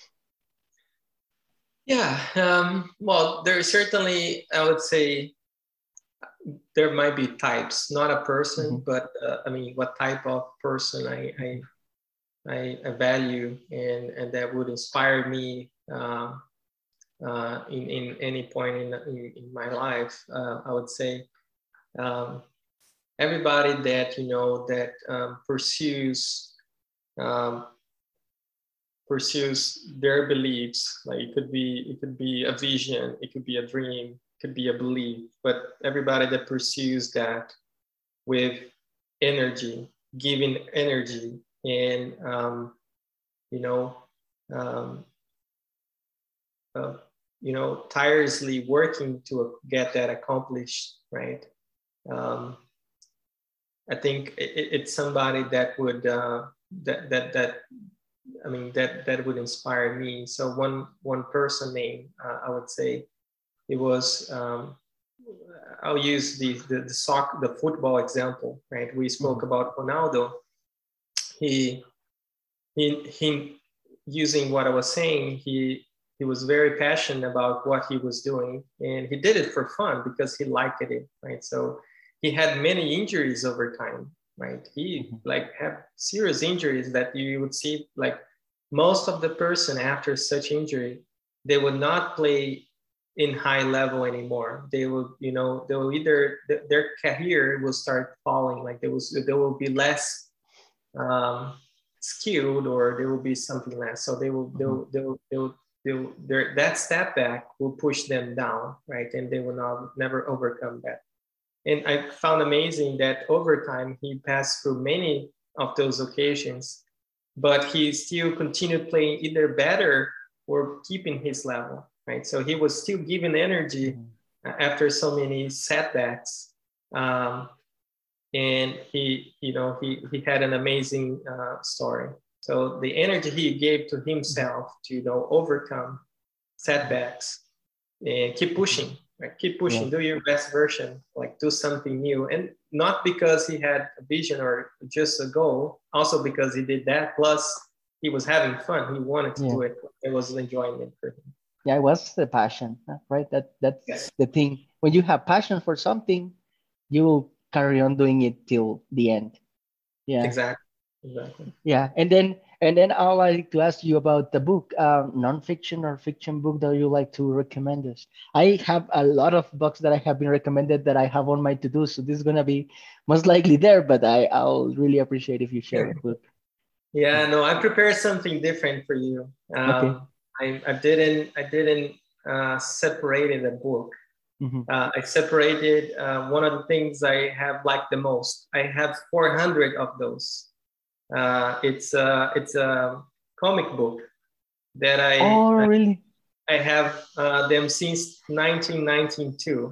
Yeah. Um, well, there's certainly, I would say, there might be types, not a person, Mm-hmm. but uh, I mean, what type of person I, I I, I value and, and that would inspire me uh, uh, in, in any point in, in, in my life. Uh, I would say um, everybody that, you know, that um, pursues um, pursues their beliefs. Like it could be, it could be a vision, it could be a dream, it could be a belief, but everybody that pursues that with energy, giving energy and, um, you know, um, uh, you know, tirelessly working to get that accomplished, right? Um, I think it, it's somebody that would uh, that that that I mean that that would inspire me. So one one person name uh, I would say it was. Um, I'll use the the, the soccer, the football example, right? We spoke Mm-hmm. about Ronaldo. He he he using what I was saying. He he was very passionate about what he was doing, and he did it for fun because he liked it, right? So he had many injuries over time, right? He Mm-hmm. like had serious injuries that you would see like most of the person after such injury they would not play in high level anymore. They will, you know, they will either their career will start falling. Like there was, there will be less um, skilled, or there will be something less. So they will, they'll, they'll, they'll, they'll, their that step back will push them down, right? And they will not never overcome that. And I found amazing that over time he passed through many of those occasions, but he still continued playing either better or keeping his level, right? So he was still giving energy mm-hmm. after so many setbacks. Um, and he, you know, he, he had an amazing uh, story. So the energy he gave to himself to, you know, overcome setbacks and keep pushing, right? Keep pushing, yeah. Do your best version, like do something new. And not because he had a vision or just a goal, also because he did that. Plus he was having fun. He wanted to yeah. do it. It was an enjoyment for him. Yeah, it was the passion, right? That That's yes. the thing. When you have passion for something, you will carry on doing it till the end. Yeah, exactly. Exactly. Yeah, and then and then I'd like to ask you about the book, um, nonfiction or fiction book that you like to recommend us. I have a lot of books that I have been recommended that I have on my to-do, so this is gonna be most likely there. But I I'll really appreciate if you share a book. Yeah, no, I prepared something different for you. Um, okay. I I didn't I didn't uh, separated a book. Mm-hmm. Uh, I separated uh, one of the things I have liked the most. I have four hundred of those. Uh, it's uh, it's a comic book that I oh really I, I have uh, them since nineteen ninety-two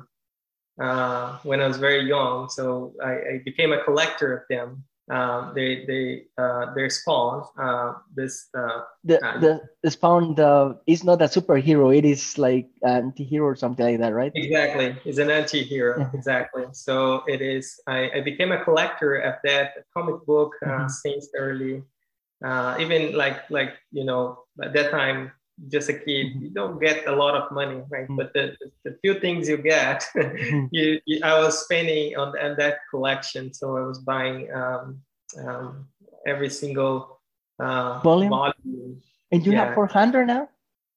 uh, when I was very young. So I, I became a collector of them. Uh, they they uh, they're Spawn. Uh, this uh, the uh, the the Spawn the is not a superhero. It is like an anti-hero or something like that, right? Exactly, it's an anti-hero. Exactly. So it is. I, I became a collector of that comic book uh, mm-hmm. since early. Uh, even like like you know at that time, just a kid, mm-hmm. you don't get a lot of money, right? Mm-hmm. But the, the, the few things you get, mm-hmm. you, you I was spending on, on that collection. So I was buying um, um, every single uh, volume. volume. And you yeah. have four hundred now.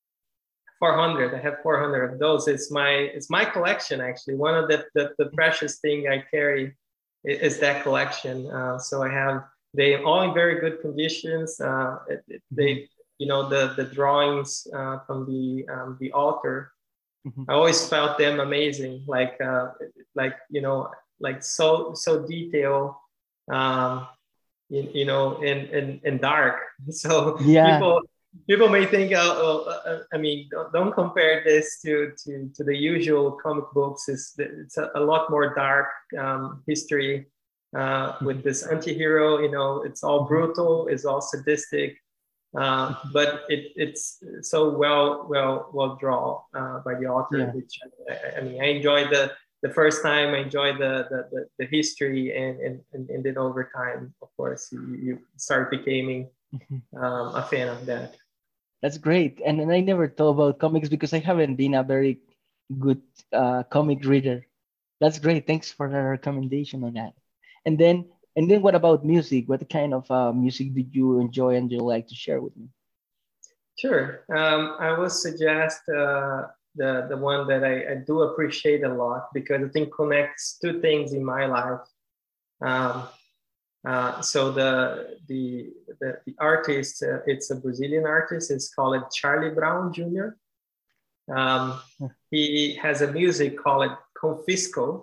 four hundred. I have four hundred of those. It's my it's my collection actually. One of the the, the precious thing I carry is, is that collection. Uh, so I have. They all in very good conditions. Uh, it, it, they, you know, the the drawings uh, from the um, the author. Mm-hmm. I always felt them amazing. Like uh, like you know, like so so detailed. Um, you, you know, and and and dark. So yeah. people people may think, oh, oh I mean, don't, don't compare this to to to the usual comic books. It's it's a, a lot more dark um, history. Uh, with this anti-hero, you know, it's all brutal, it's all sadistic, uh, but it, it's so well, well, well drawn uh, by the author. Yeah. Which I, I mean, I enjoyed the the first time. I enjoyed the the, the, the history, and, and and and then over time, of course, you, you start becoming um, a fan of that. That's great, and, and I never thought about comics because I haven't been a very good uh, comic reader. That's great. Thanks for the recommendation on that. And then, and then, what about music? What kind of uh, music did you enjoy and you like to share with me? Sure, um, I would suggest uh, the the one that I, I do appreciate a lot because I think connects two things in my life. Um, uh, so the the the, the artist, uh, it's a Brazilian artist. It's called Charlie Brown Junior Um, he has a music called Confisco.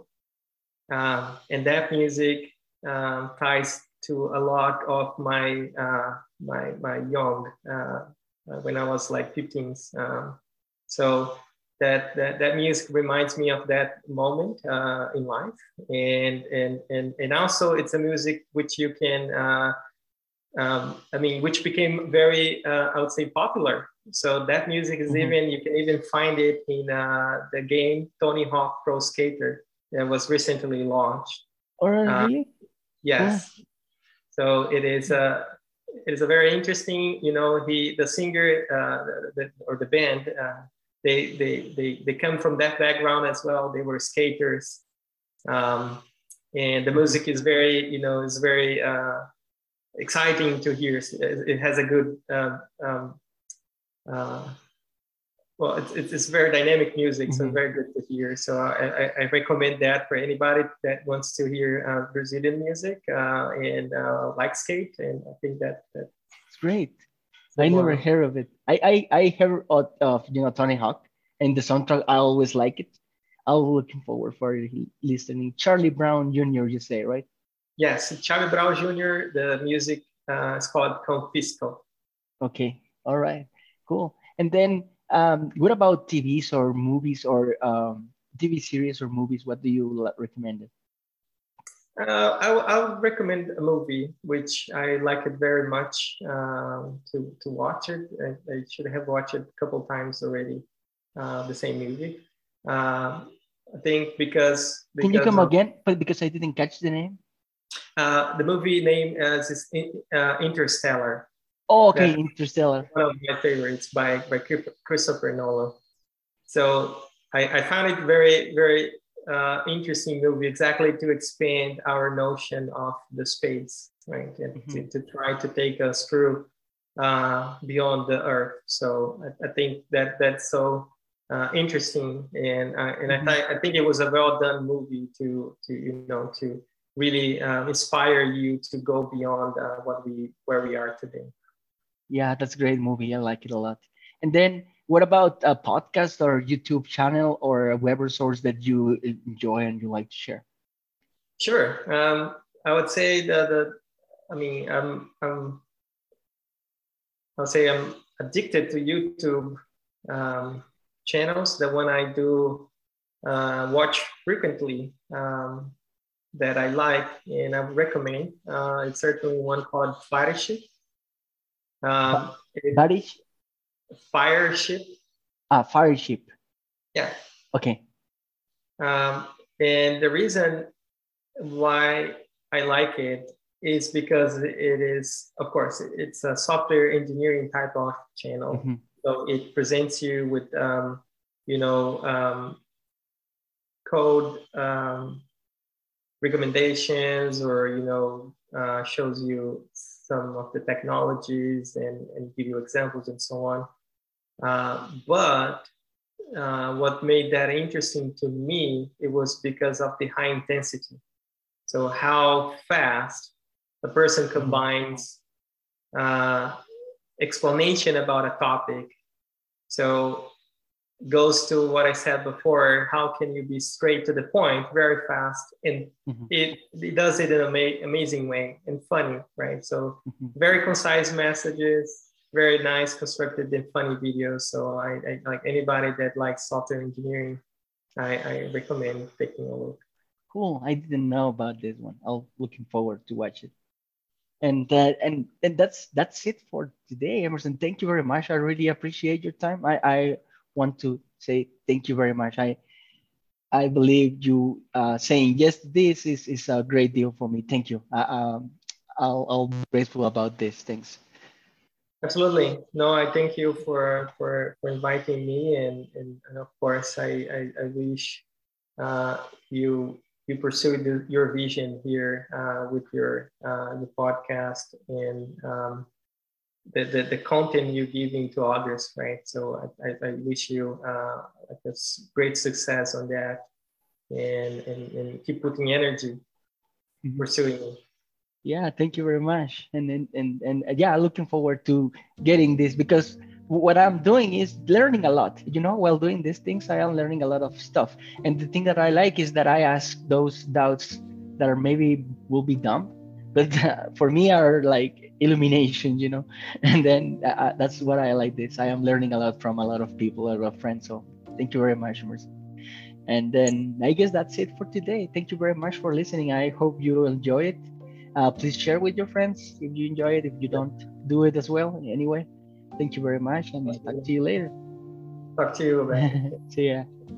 Uh, and that music um, ties to a lot of my uh, my my young uh, when I was like fifteen. Um, so that, that that music reminds me of that moment uh, in life, and and and and also it's a music which you can uh, um, I mean which became very uh, I would say popular. So that music is mm-hmm. even you can even find it in uh, the game Tony Hawk Pro Skater. That was recently launched. Oh, really? Uh, yes. Yeah. So it is a it is a very interesting. You know, he the singer uh, the, or the band uh, they they they they come from that background as well. They were skaters, um, and the music is very you know is very uh, exciting to hear. It has a good um, um, uh, well, it's, it's, it's very dynamic music, so Mhm. very good to hear. So I, I, I recommend that for anybody that wants to hear uh, Brazilian music uh, and uh, like skate. And I think that that's It's great. the I never one. heard of it. I I, I heard of, of you know Tony Hawk and the soundtrack. I always like it. I'm looking forward for listening. Charlie Brown Junior You say, right? Yes, Charlie Brown Junior, the music uh, is called Confisco. Okay. All right. Cool. And then, um, what about T Vs or movies or um, T V series or movies? What do you l- recommend? It? Uh, I, I would recommend a movie which I like it very much um, to to watch it. I, I should have watched it a couple times already. Uh, the same movie. Um, I think because Can you because come of again? But because I didn't catch the name. uh, the movie name is, is uh, Interstellar. Oh, okay, That's Interstellar. one of my favorites by by Christopher Nolan. So I, I found it very very uh, interesting movie, exactly to expand our notion of the space, right, and Mhm. to, to try to take us through uh, beyond the Earth. So I, I think that that's so uh, interesting, and uh, and I, Mhm. th- I think it was a well done movie to to you know to really um, inspire you to go beyond uh, what we where we are today. Yeah, that's a great movie. I like it a lot. And then, what about a podcast or YouTube channel or a web resource that you enjoy and you like to share? Sure. Um, I would say that the, I mean, I'm, I'm, I'll say I'm addicted to YouTube um, channels. The one I do uh, watch frequently um, that I like and I would recommend. Uh, it's certainly one called Fireship. Ba- Um, it, Badish? Fireship. Ah, Fireship. Yeah. Okay. Um, and the reason why I like it is because it is, of course, it's a software engineering type of channel. Hmm. So it presents you with, um, you know, um, code um, recommendations, or you know, uh, shows you some of the technologies and, and give you examples and so on. Uh, but uh, what made that interesting to me, it was because of the high intensity. So how fast a person Hmm. combines uh, explanation about a topic. So goes to what I said before. How can you be straight to the point very fast? And Hmm. it, it does it in an ama- amazing way and funny, right? So Hmm. very concise messages, very nice, constructed and funny videos. So I, I like anybody that likes software engineering, I, I recommend taking a look. Cool. I didn't know about this one. I'll looking forward to watch it. And uh, and and that's that's it for today, Emerson. Thank you very much. I really appreciate your time. I I want to say thank you very much. I I believe you uh, saying yes to this is is a great deal for me. Thank you. I, um, I'll I'll be grateful about this. Thanks. Absolutely. No, I thank you for for, for inviting me, and, and, and of course, I, I, I wish uh, you you pursue the, your vision here uh, with your uh, the podcast and um, the, the the content you're giving to others, right? So I, I, I wish you uh, like a s- great success on that, and, and and keep putting energy Mhm. pursuing it. Yeah, thank you very much. And and and, and uh, yeah, looking forward to getting this because what I'm doing is learning a lot. You know, while doing these things, I am learning a lot of stuff. And the thing that I like is that I ask those doubts that are maybe will be dumb, but uh, for me are like illumination. You know, and then uh, uh, that's what I like. This I am learning a lot from a lot of people, a lot of friends. So thank you very much, Emerson. And then I guess that's it for today. Thank you very much for listening. I hope you enjoy it. Uh, please share with your friends if you enjoy it. If you don't, do it as well. Anyway, thank you very much and talk to you later. Talk to you about it. See ya.